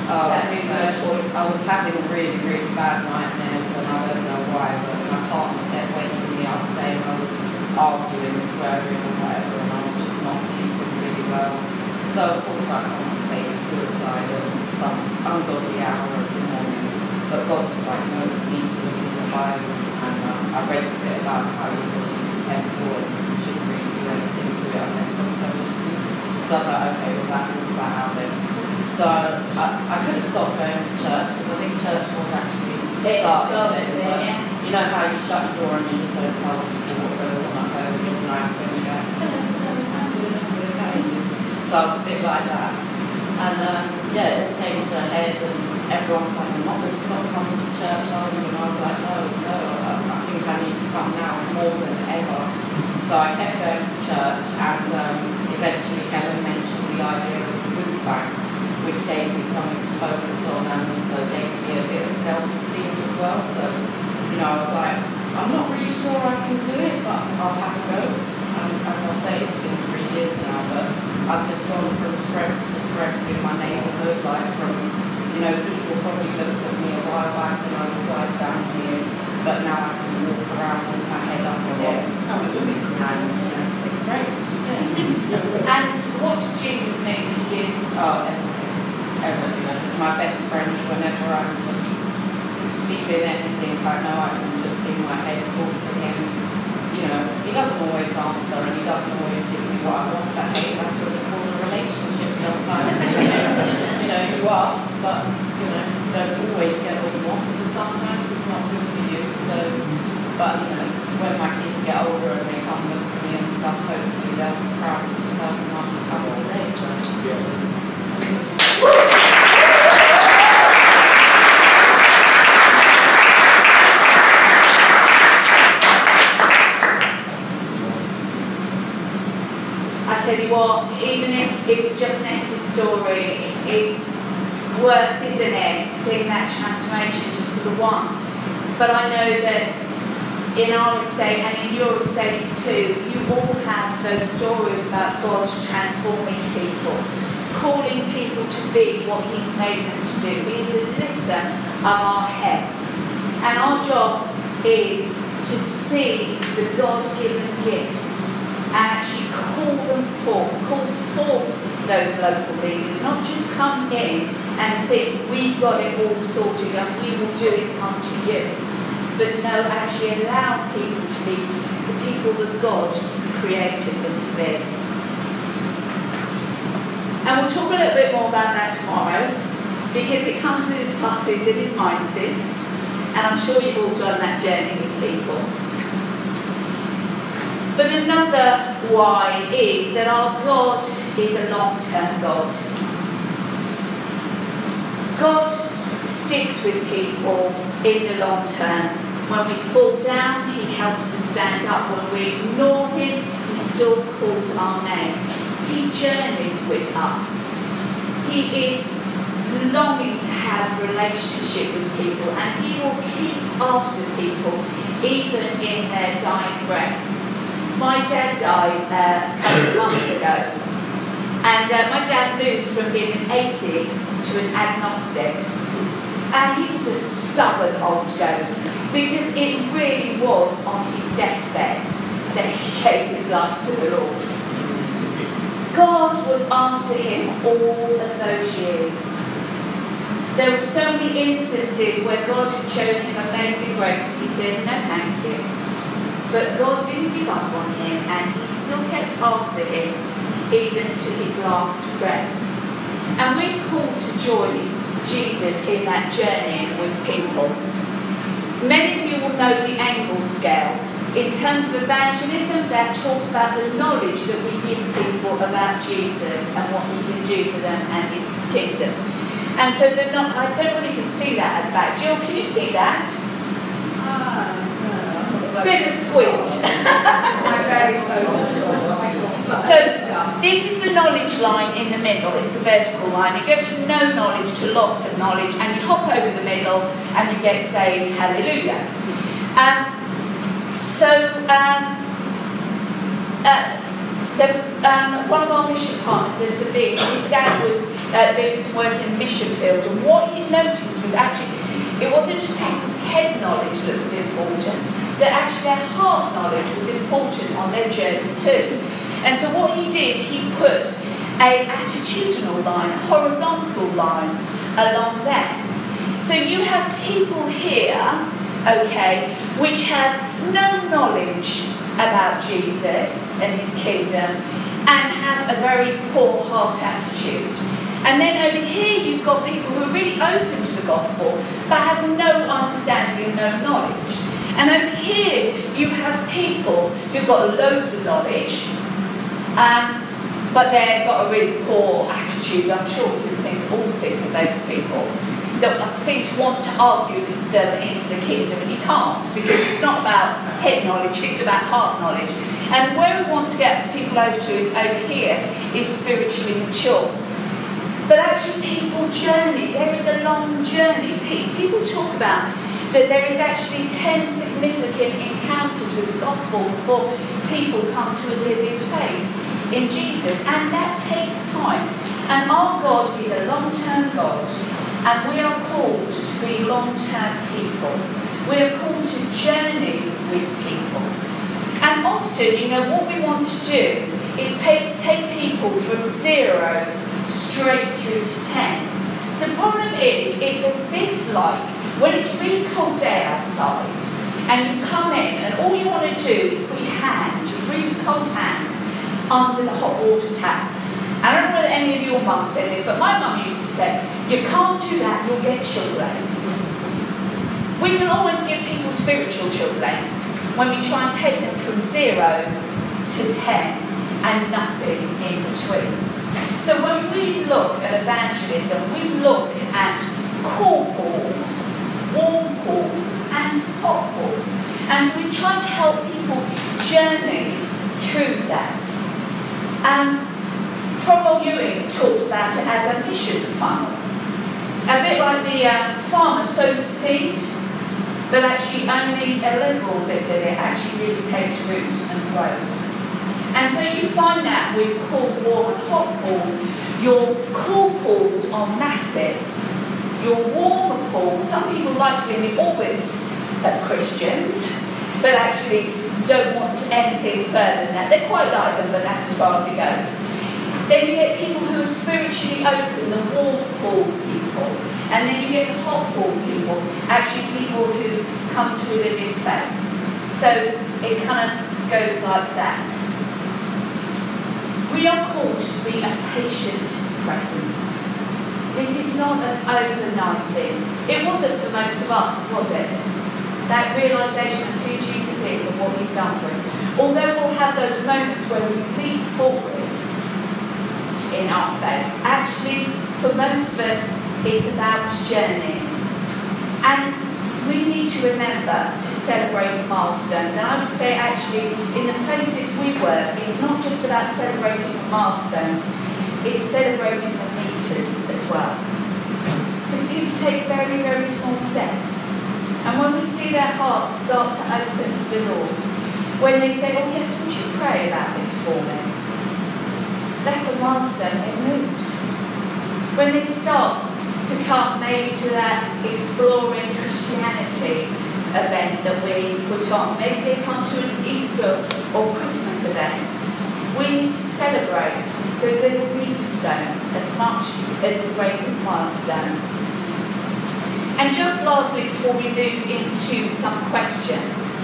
S3: I was having really, really bad nightmares, and I don't know why, but my partner kept waking me up saying I was arguing, swearing, or whatever, and I was just not sleeping really well. So of course I contemplated suicide at some ungodly hour of the morning. But God was like, no, you need to look in the Bible, and I read a bit about how your body's a temple and you shouldn't really do anything to it unless God tells you to. So I was like, okay, well that rules that out then. So I could have stopped going to church because I think church was actually starting then, but you know how you shut the door and you just don't tell people what goes on at home, it's nice when you go, so I was a bit like that. And yeah, it came to a head and everyone was like, I'm not going to stop coming to church, are you? And I was like, no, I think I need to come now more than ever. So I kept going to church, and eventually Helen mentioned the idea of the food bank, which gave me something to focus on and also gave me a bit of self-esteem as well. So, you know, I was like, I'm not really sure I can do it, but I'll have a go. And as I say, it's been 3 years now, but I've just gone from strength to strength in my neighbourhood, like from, you know, people probably looked at me a while back and I was like down here, but now I can walk around with my head up a lot. And, you know, it's great. Yeah.
S1: And what does Jesus mean to you?
S3: Oh, everything. It's my best friend whenever I'm just feeling anything. I know I can just in my head talk to him. You know, he doesn't always answer and he doesn't always give me what I want, but hey, that's what we call a relationship sometimes. You know, you ask, but you know, you don't always get what you want because sometimes it's not good for you. So, but you know, when my kids get older and they come look for me and stuff, hopefully they'll be proud of the person I've become today. So.
S1: what, even if it was just Ness's story, it's worth, isn't it, seeing that transformation just for the one. But I know that in our estate and in your estates too, you all have those stories about God transforming people, calling people to be what He's made them to do. He is the lifter of our heads. And our job is to see the God-given gifts and actually call forth those local leaders, not just come in and think we've got it all sorted and we will do it unto you, but no, actually allow people to be the people that God created them to be. And we'll talk a little bit more about that tomorrow, because it comes with its pluses and its minuses, and I'm sure you've all done that journey with people. But another why is that our God is a long-term God. God sticks with people in the long term. When we fall down, He helps us stand up. When we ignore Him, He still calls our name. He journeys with us. He is longing to have a relationship with people, and He will keep after people even in their dying breaths. My dad died a couple of months ago, and my dad moved from being an atheist to an agnostic, and he was a stubborn old goat, because it really was on his deathbed that he gave his life to the Lord. God was after him all of those years. There were so many instances where God had shown him amazing grace and he said, no thank you. But God didn't give up on him, and He still kept after him even to his last breath. And we're called to join Jesus in that journey with people. Many of you will know the Angle scale. In terms of evangelism, that talks about the knowledge that we give people about Jesus and what He can do for them and His kingdom. And so I don't know whether you can see that at the back. Jill, can you see that? Bit of a squint. So this is the knowledge line in the middle. It's the vertical line. It goes from no knowledge to lots of knowledge, and you hop over the middle and you get saved. Hallelujah. There was one of our mission partners, there's Sabine. His dad was doing some work in the mission field, and what he noticed was actually it wasn't just people's head knowledge that was important, that actually their heart knowledge was important on their journey too. And so what he did, he put an attitudinal line, a horizontal line along there. So you have people here, okay, which have no knowledge about Jesus and His kingdom and have a very poor heart attitude. And then over here you've got people who are really open to the gospel but have no understanding and no knowledge. And over here you have people who've got loads of knowledge, but they've got a really poor attitude. I'm sure you can all think of those people that seem to want to argue them into the kingdom, and you can't, because it's not about head knowledge, it's about heart knowledge. And where we want to get people over to is over here, is spiritually mature. But actually people journey, there is a long journey. People talk about that there is actually 10 significant encounters with the gospel before people come to a living faith in Jesus, and that takes time. And our God is a long-term God, and we are called to be long-term people. We are called to journey with people. And often, what we want to do is take people from 0 straight through to 10. The problem is, it's a bit like when it's really cold day outside, and you come in, and all you want to do is put your hands, your freezing cold hands, under the hot water tap. I don't know whether any of your mums said this, but my mum used to say, you can't do that, you'll get chilblains. We can always give people spiritual chilblains when we try and take them from 0 to 10 and nothing in between. So when we look at evangelism, we look at cool pools, warm pools, and hot pools. And so we try to help people journey through that. Cromwell Ewing talks about it as a mission funnel. A bit like the farmer sows the seeds, but actually only a little bit of it actually really takes root and grows. And so you find that with cold war and hot pools, your cool pools are massive. Your warmer pools, some people like to be in the orbit of Christians, but actually don't want anything further than that. They quite like them, but that's as far as it goes. Then you get people who are spiritually open, the warm pool people. And then you get the hot pool people, actually people who come to a living faith. So it kind of goes like that. We are called to be a patient presence. This is not an overnight thing. It wasn't for most of us, was it? That realisation of who Jesus is and what he's done for us. Although we'll have those moments where we leap forward in our faith, actually, for most of us, it's about journeying. And we need to remember to celebrate milestones. And I would say, actually, in the places we work, it's not just about celebrating the milestones, it's celebrating the meters as well. Because people take very, very small steps. And when we see their hearts start to open to the Lord, when they say, oh yes, would you pray about this for me? That's a milestone, it moved. When they start to come maybe to that Exploring Christianity event that we put on, maybe they come to an Easter or Christmas event, we need to celebrate those little meter stones as much as the great milestones. And just lastly, before we move into some questions,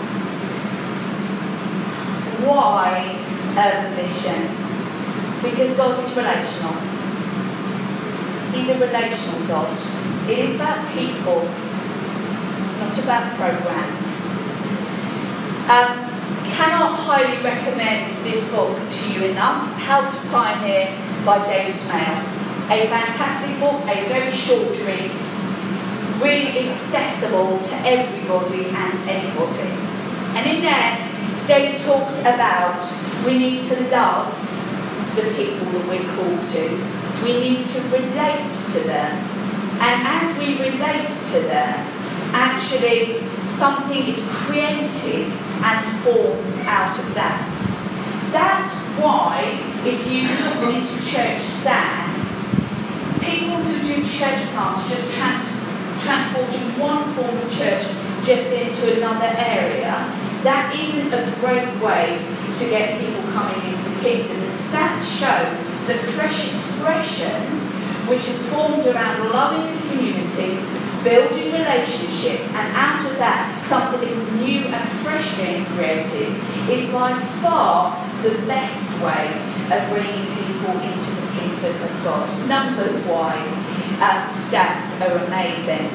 S1: why urban mission? Because God is relational. He's a relational God. It is about people. It's not about programs. Cannot highly recommend this book to you enough. How to Pioneer by David Mayer. A fantastic book, a very short read, really accessible to everybody and anybody. And in there, David talks about we need to love the people that we're called to. We need to relate to them. And as we relate to them, actually something is created and formed out of that. That's why, if you look into church stats, people who do church plants just transporting one form of church just into another area, that isn't a great way to get people coming into the kingdom. The stats show that fresh expressions which are formed around loving the community, building relationships, and out of that something new and fresh being created is by far the best way of bringing people into the kingdom of God. Numbers-wise, stats are amazing.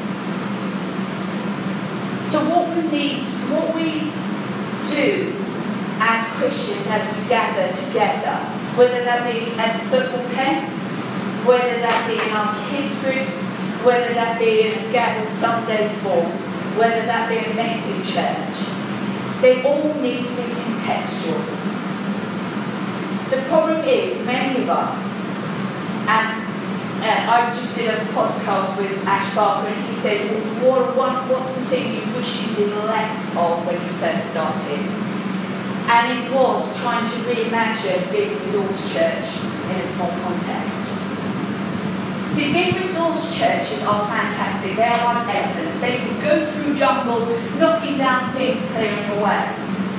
S1: So what we do as Christians as we gather together, whether that be at the football camp, whether that be in our kids groups, whether that be in a gathered Sunday form, whether that be a messy church, they all need to be contextual. The problem is, many of us, and I just did a podcast with Ash Barker, and he said, what's the thing you wish you did less of when you first started? And it was trying to reimagine Big Resource Church in a small context. See, big resource churches are fantastic. They are like elephants. They can go through jungle, knocking down things, clearing away.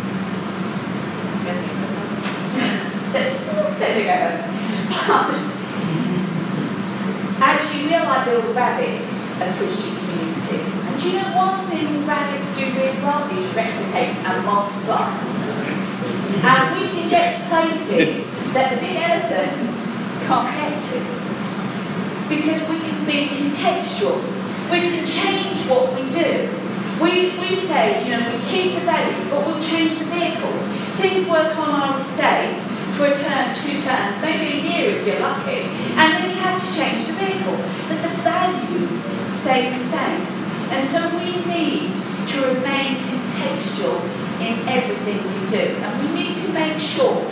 S1: There they go. But actually, we are like little rabbits of Christian communities. And do you know one thing rabbits do really well is replicate and multiply. And we can get to places that the big elephant can't get to. Because we can be contextual. We can change what we do. We say, we keep the values, but we'll change the vehicles. Things work on our estate for a term, 2 terms, maybe a year if you're lucky, and then you have to change the vehicle. But the values stay the same. And so we need to remain contextual in everything we do. And we need to make sure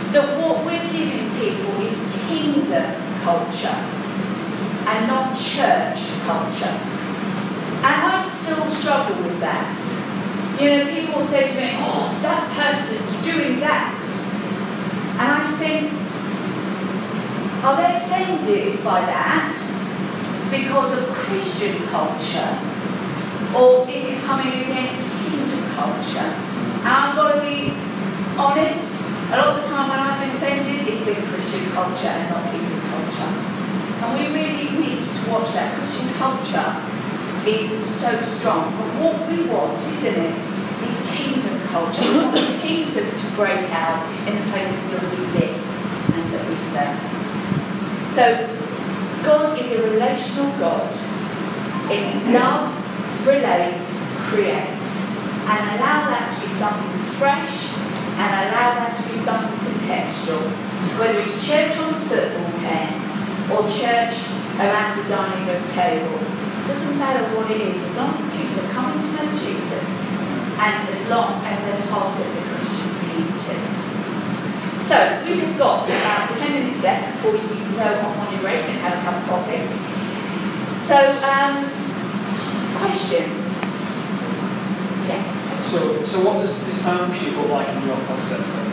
S1: that what we're giving people is kingdom culture and not church culture. And I still struggle with that. You know, people say to me, oh, that person's doing that. And I just think, are they offended by that because of Christian culture? Or is it coming against kingdom culture? And I've got to be honest, a lot of the time when I've been offended, it's been Christian culture and not kingdom culture. And we really need to watch that. Christian culture is so strong. But what we want, isn't it, is kingdom culture. We want the kingdom to break out in the places that we live and that we serve. So, God is a relational God. It's love, relate, create. And allow that to be something fresh and allow that to be something contextual. Whether it's church on a football pen or church around a dining room table, it doesn't matter what it is, as long as people are coming to know Jesus and as long as they're part of the Christian community. So, we have got about 10 minutes left before we can go on your break and have a cup of coffee. So, questions? Yeah.
S4: So what does discipleship look like in your context then?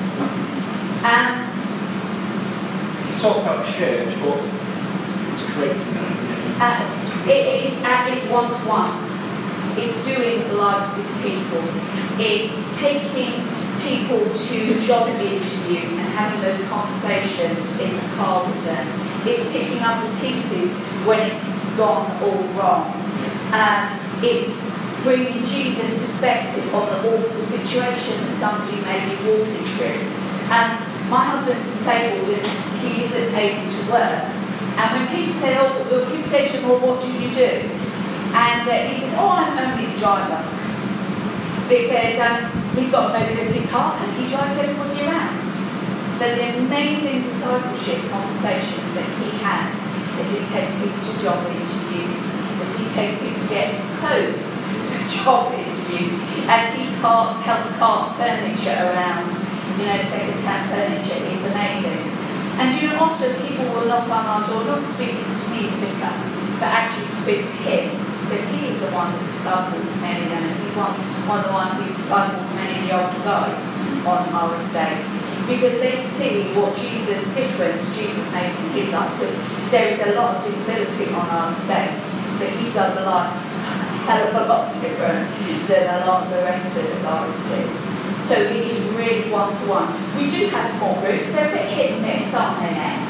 S4: You talk about church, but it's creating that, isn't it?
S1: It's one-to-one. It's doing life with people. It's taking people to job interviews and having those conversations in the car with them. It's picking up the pieces when it's gone all wrong. It's bringing Jesus' perspective on the awful situation that somebody may be walking through. My husband's disabled and he isn't able to work. And when people say, people say to him, well, what do you do? And he says, I'm only the driver. Because he's got a mobility car and he drives everybody around. But the amazing discipleship conversations that he has as he takes people to job interviews, as he takes people to get clothes for job interviews, as he helps cart furniture around, second-hand furniture, it's amazing. And often people will knock on our door, not speaking to me, the vicar, but actually speak to him, because he is the one that disciples many of them, and he's one of the ones who disciples many of the older guys on our estate. Because they see what difference Jesus makes in his life, because there is a lot of disability on our estate, but he does a hell of a lot different than a lot of the rest of the guys do. So it is really one-to-one. We do have small groups, they're a bit hit and miss, aren't they, Ness?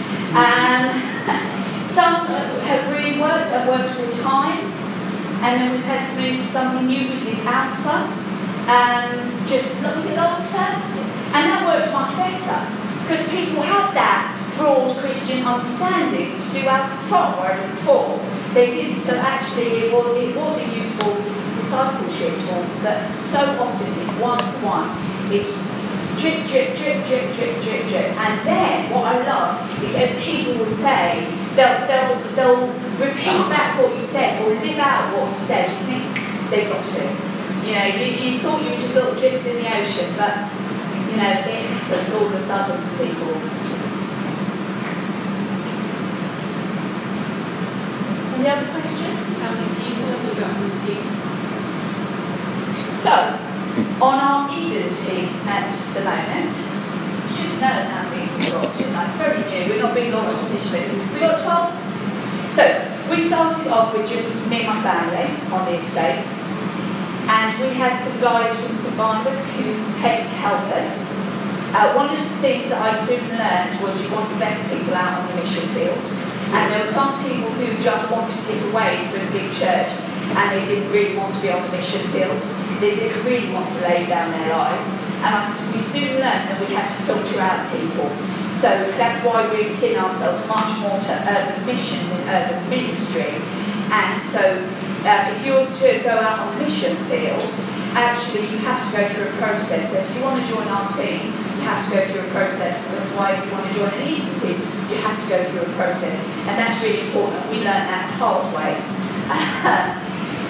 S1: Some have really worked full time, and then we've had to move to something new. We did Alpha, was it last term? And that worked much better, because people had that broad Christian understanding to do Alpha from, whereas before they didn't. So actually it was a useful discipleship tool, but so often it's one-to-one. It's drip, drip, drip, drip, drip, drip, drip. And then what I love is that people will say, they'll repeat back what you said or live out what you said. You think they've got it. You thought you were just little drips in the ocean, but it happens all of a sudden for people. Any other questions?
S5: How many people have you got on the team?
S1: So, on our Eden team at the moment, should know how many we've got, shouldn't I? It's very new, we're not being launched officially. We've got 12. So, we started off with just me and my family on the estate, and we had some guys from St Barnabas who came to help us. One of the things that I soon learned was you want the best people out on the mission field, and there were some people who just wanted to get away from the big church and they didn't really want to be on the mission field. They didn't really want to lay down their lives. And we soon learned that we had to filter out people. So that's why we pin ourselves much more to urban mission than urban ministry. And so if you were to go out on the mission field, actually you have to go through a process. So if you want to join our team, you have to go through a process. That's why if you want to join an Eden team, you have to go through a process. And that's really important. We learned that the hard way.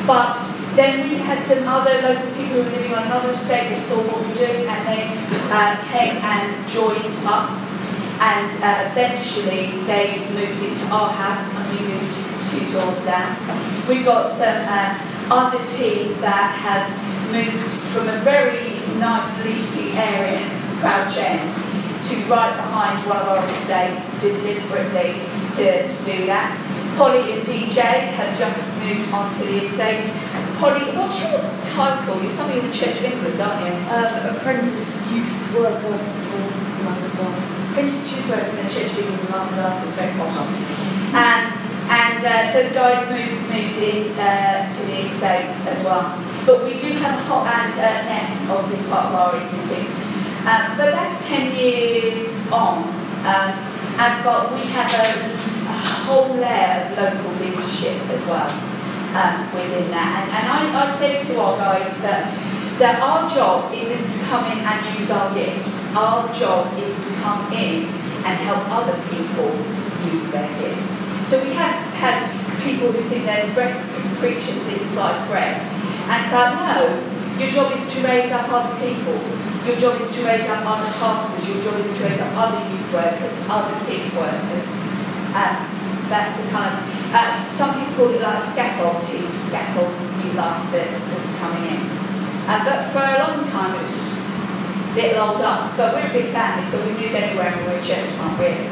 S1: But then we had some other local people who were living on another estate. They saw what we were doing and they came and joined us. And eventually they moved into our house and we moved 2 doors down. We've got some other team that have moved from a very nice leafy area, Crouch End, to right behind one of our estates deliberately to do that. Polly and DJ have just moved onto the estate. Polly, what's your title? You're something in the Church of England, aren't you?
S5: Apprentice youth worker for London Bath.
S1: Apprentice youth worker in the Church of England, London Bath, it's very posh. So the guys moved in to the estate as well. But we do have a hot and Ness, obviously part of our Eton team. But that's 10 years on. But we have a whole layer of local leadership as well within that. And I said to our guys that our job isn't to come in and use our gifts. Our job is to come in and help other people use their gifts. So we have had people who think they're the best preachers in sliced bread. And so no, your job is to raise up other people. Your job is to raise up other pastors. Your job is to raise up other youth workers, other kids workers. That's the kind of, some people call it like a scaffold team, scaffold new life that's coming in. But for a long time it was just little old us. But we're a big family, so we move anywhere and we're a church plant, really.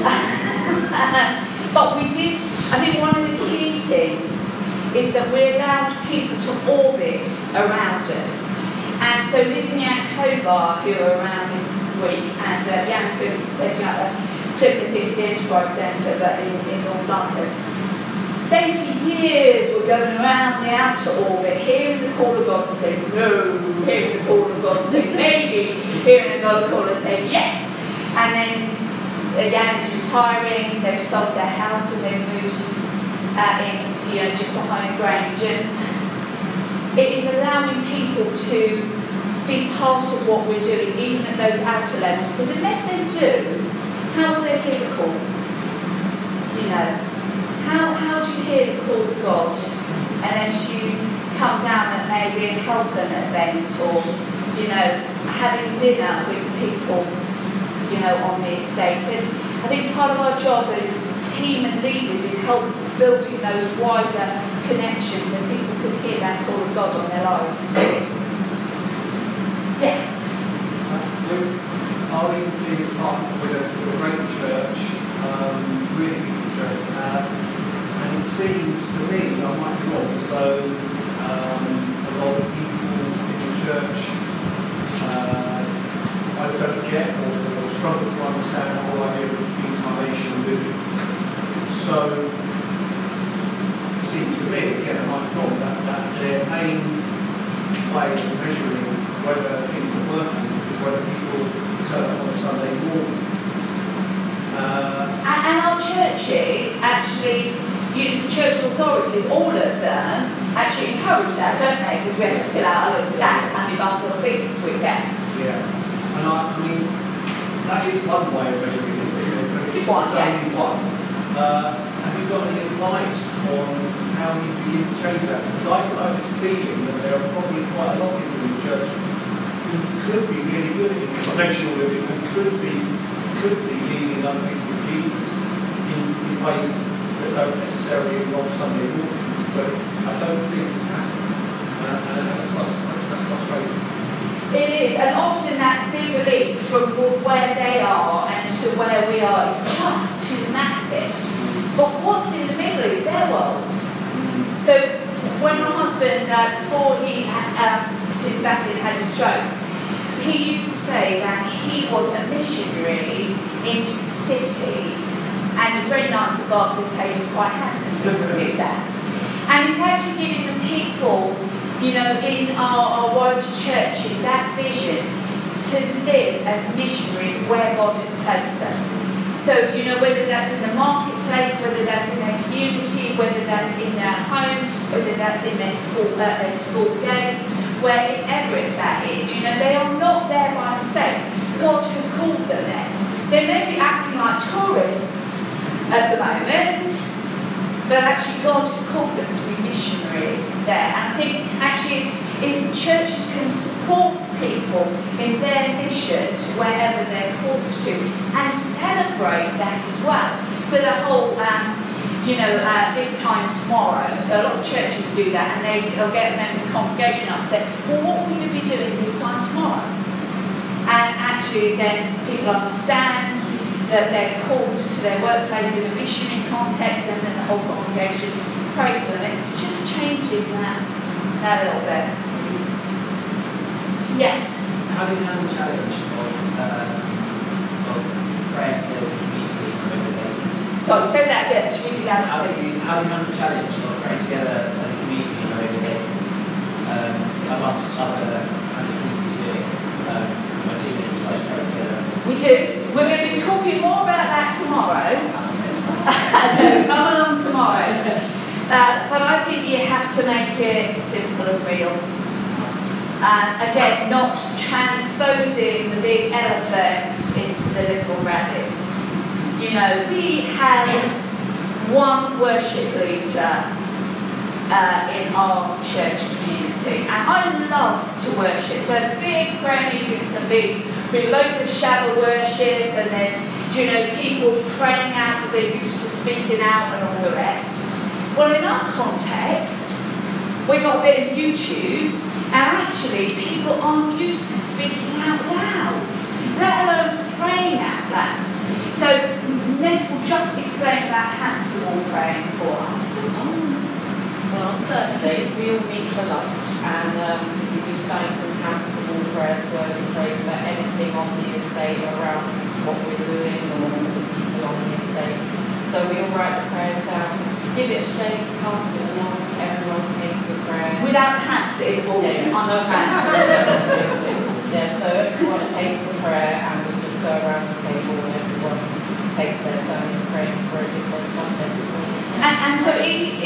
S1: But we did, I think one of the key things is that we allowed people to orbit around us. And so Liz and Jan Kovar, who are around this week, and Jan's been setting up a similar thing to the Enterprise Centre, but in North London. They for years were going around the outer orbit, hearing the call of God and saying no, hearing the call of God and saying maybe, hearing the call and saying yes. And then Jan is retiring, they've sold their house and they've moved in, just behind Grange. And it is allowing people to be part of what we're doing, even at those outer levels. Because unless they do, how will they hear the call? How do you hear the call of God unless you come down at maybe a Helping event or, having dinner with people, on the estate? I think part of our job as team and leaders is help building those wider connections and people can hear that call of God on their lives. Yeah.
S4: Our Eton team is partnered with a great church, really good church, and it seems to me, I might be wrong, as though a lot of people in the church either don't get or struggle to understand the whole idea of incarnation living. So it seems to me, again, I might be wrong, that their main way of measuring whether things are working is whether people turn up on a Sunday morning.
S1: And our churches actually, the church authorities, all of them, actually encourage that, don't they? Because we have to fill out our little stats, how many bums on seats this weekend.
S4: Yeah. And I mean, that is one way of measuring it, isn't it? But it's only one. Have you got any advice on how you begin to change that? Because I have this feeling that there are probably quite a lot of people in the church who could be really good at incarnational living and could be leading other people to Jesus in ways that don't necessarily involve Sunday mornings, but I don't think it's happening. And that's frustrating.
S1: It is, and often that big leap from where they are and to where we are is just too massive. But what's in the middle is their world. So when my husband, before he had a stroke, he used to say that he was a missionary into the city, and it was very nice that Barclays paid him quite handsomely to do that. And he's actually giving the people, in our wider churches, that vision to live as missionaries where God has placed them. So, whether that's in the marketplace, whether that's in their community, whether that's in their home, whether that's in their school gate, wherever that is, they are not there by mistake. God has called them there. They may be acting like tourists at the moment, but actually God has called them to be missionaries there. And I think actually if churches can support people in their mission to wherever they're called to and celebrate that as well. So the whole, this time tomorrow, so a lot of churches do that, and they'll get a member of the congregation up and say, well, what will you be doing this time tomorrow? And actually then people understand that they're called to their workplace in a missionary context, and then the whole congregation prays for them. It's just changing that a little bit. Yes?
S6: How do you handle the challenge of praying together as a community on a regular basis?
S1: Sorry, say that again, it's really loud.
S6: How do you handle the challenge of praying together as a community on a regular basis amongst other kind of things that you're doing? I see that you guys pray together.
S1: We do. We're going to be talking more about that tomorrow. So come along tomorrow. But I think you have to make it simple and real. Again, not transposing the big elephant into the little rabbit. You know, we have one worship leader in our church community, and I love to worship. So big prayer meetings and with loads of shadow worship, and then people praying out because they're used to speaking out and all the rest. Well, in our context, we've got a bit of YouTube, and actually people aren't used to speaking out loud, let alone praying out loud. So Ness will just explain about Handsome praying for us.
S3: Well, on Thursdays we all meet for lunch, and we do something called Hamster prayers, where we pray for anything on the estate around what we're doing or the people on the estate. So we all write the prayers down, give it a shake, pass it along, everyone takes a prayer.
S1: Without the hamster in the ball,
S3: Yeah, so everyone takes a prayer, and we just go around the table and everyone takes their turn in praying for a different subject.
S1: And so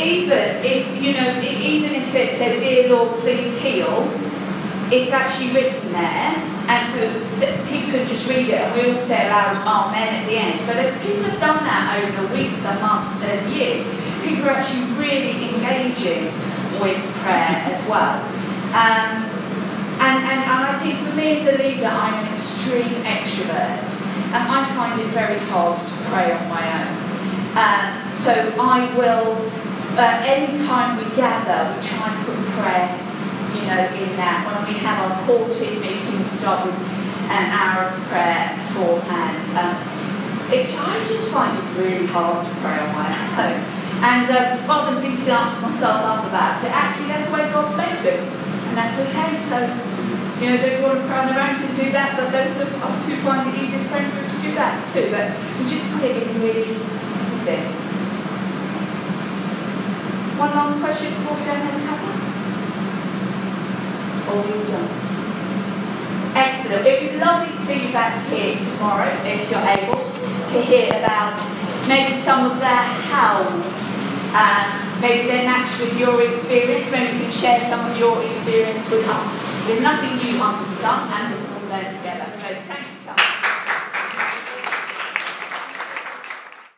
S1: even if it's a dear Lord, please heal, it's actually written there, and so that people can just read it, and we all say aloud Amen at the end. But as people have done that over the weeks and months and years, people are actually really engaging with prayer as well. And I think for me as a leader, I'm an extreme extrovert, and I find it very hard to pray on my own. So I will, any time we gather, we try and put prayer, in that. When we have our core team meeting, we start with an hour of prayer beforehand. I just find it really hard to pray on my own. And rather than beating myself up about it, actually that's the way God's made me, and that's okay. So, those who want to pray on their own can do that, but those of us who find it easier to pray in groups do that too. But we just put it in really thin. One last question before we go and have a couple? Or are we all done? Excellent. It would be lovely to see you back here tomorrow, if you're able, to hear about maybe some of their howls. Maybe they match with your experience. Maybe you can share some of your experience with us. There's nothing new under the sun, and we'll all learn together. So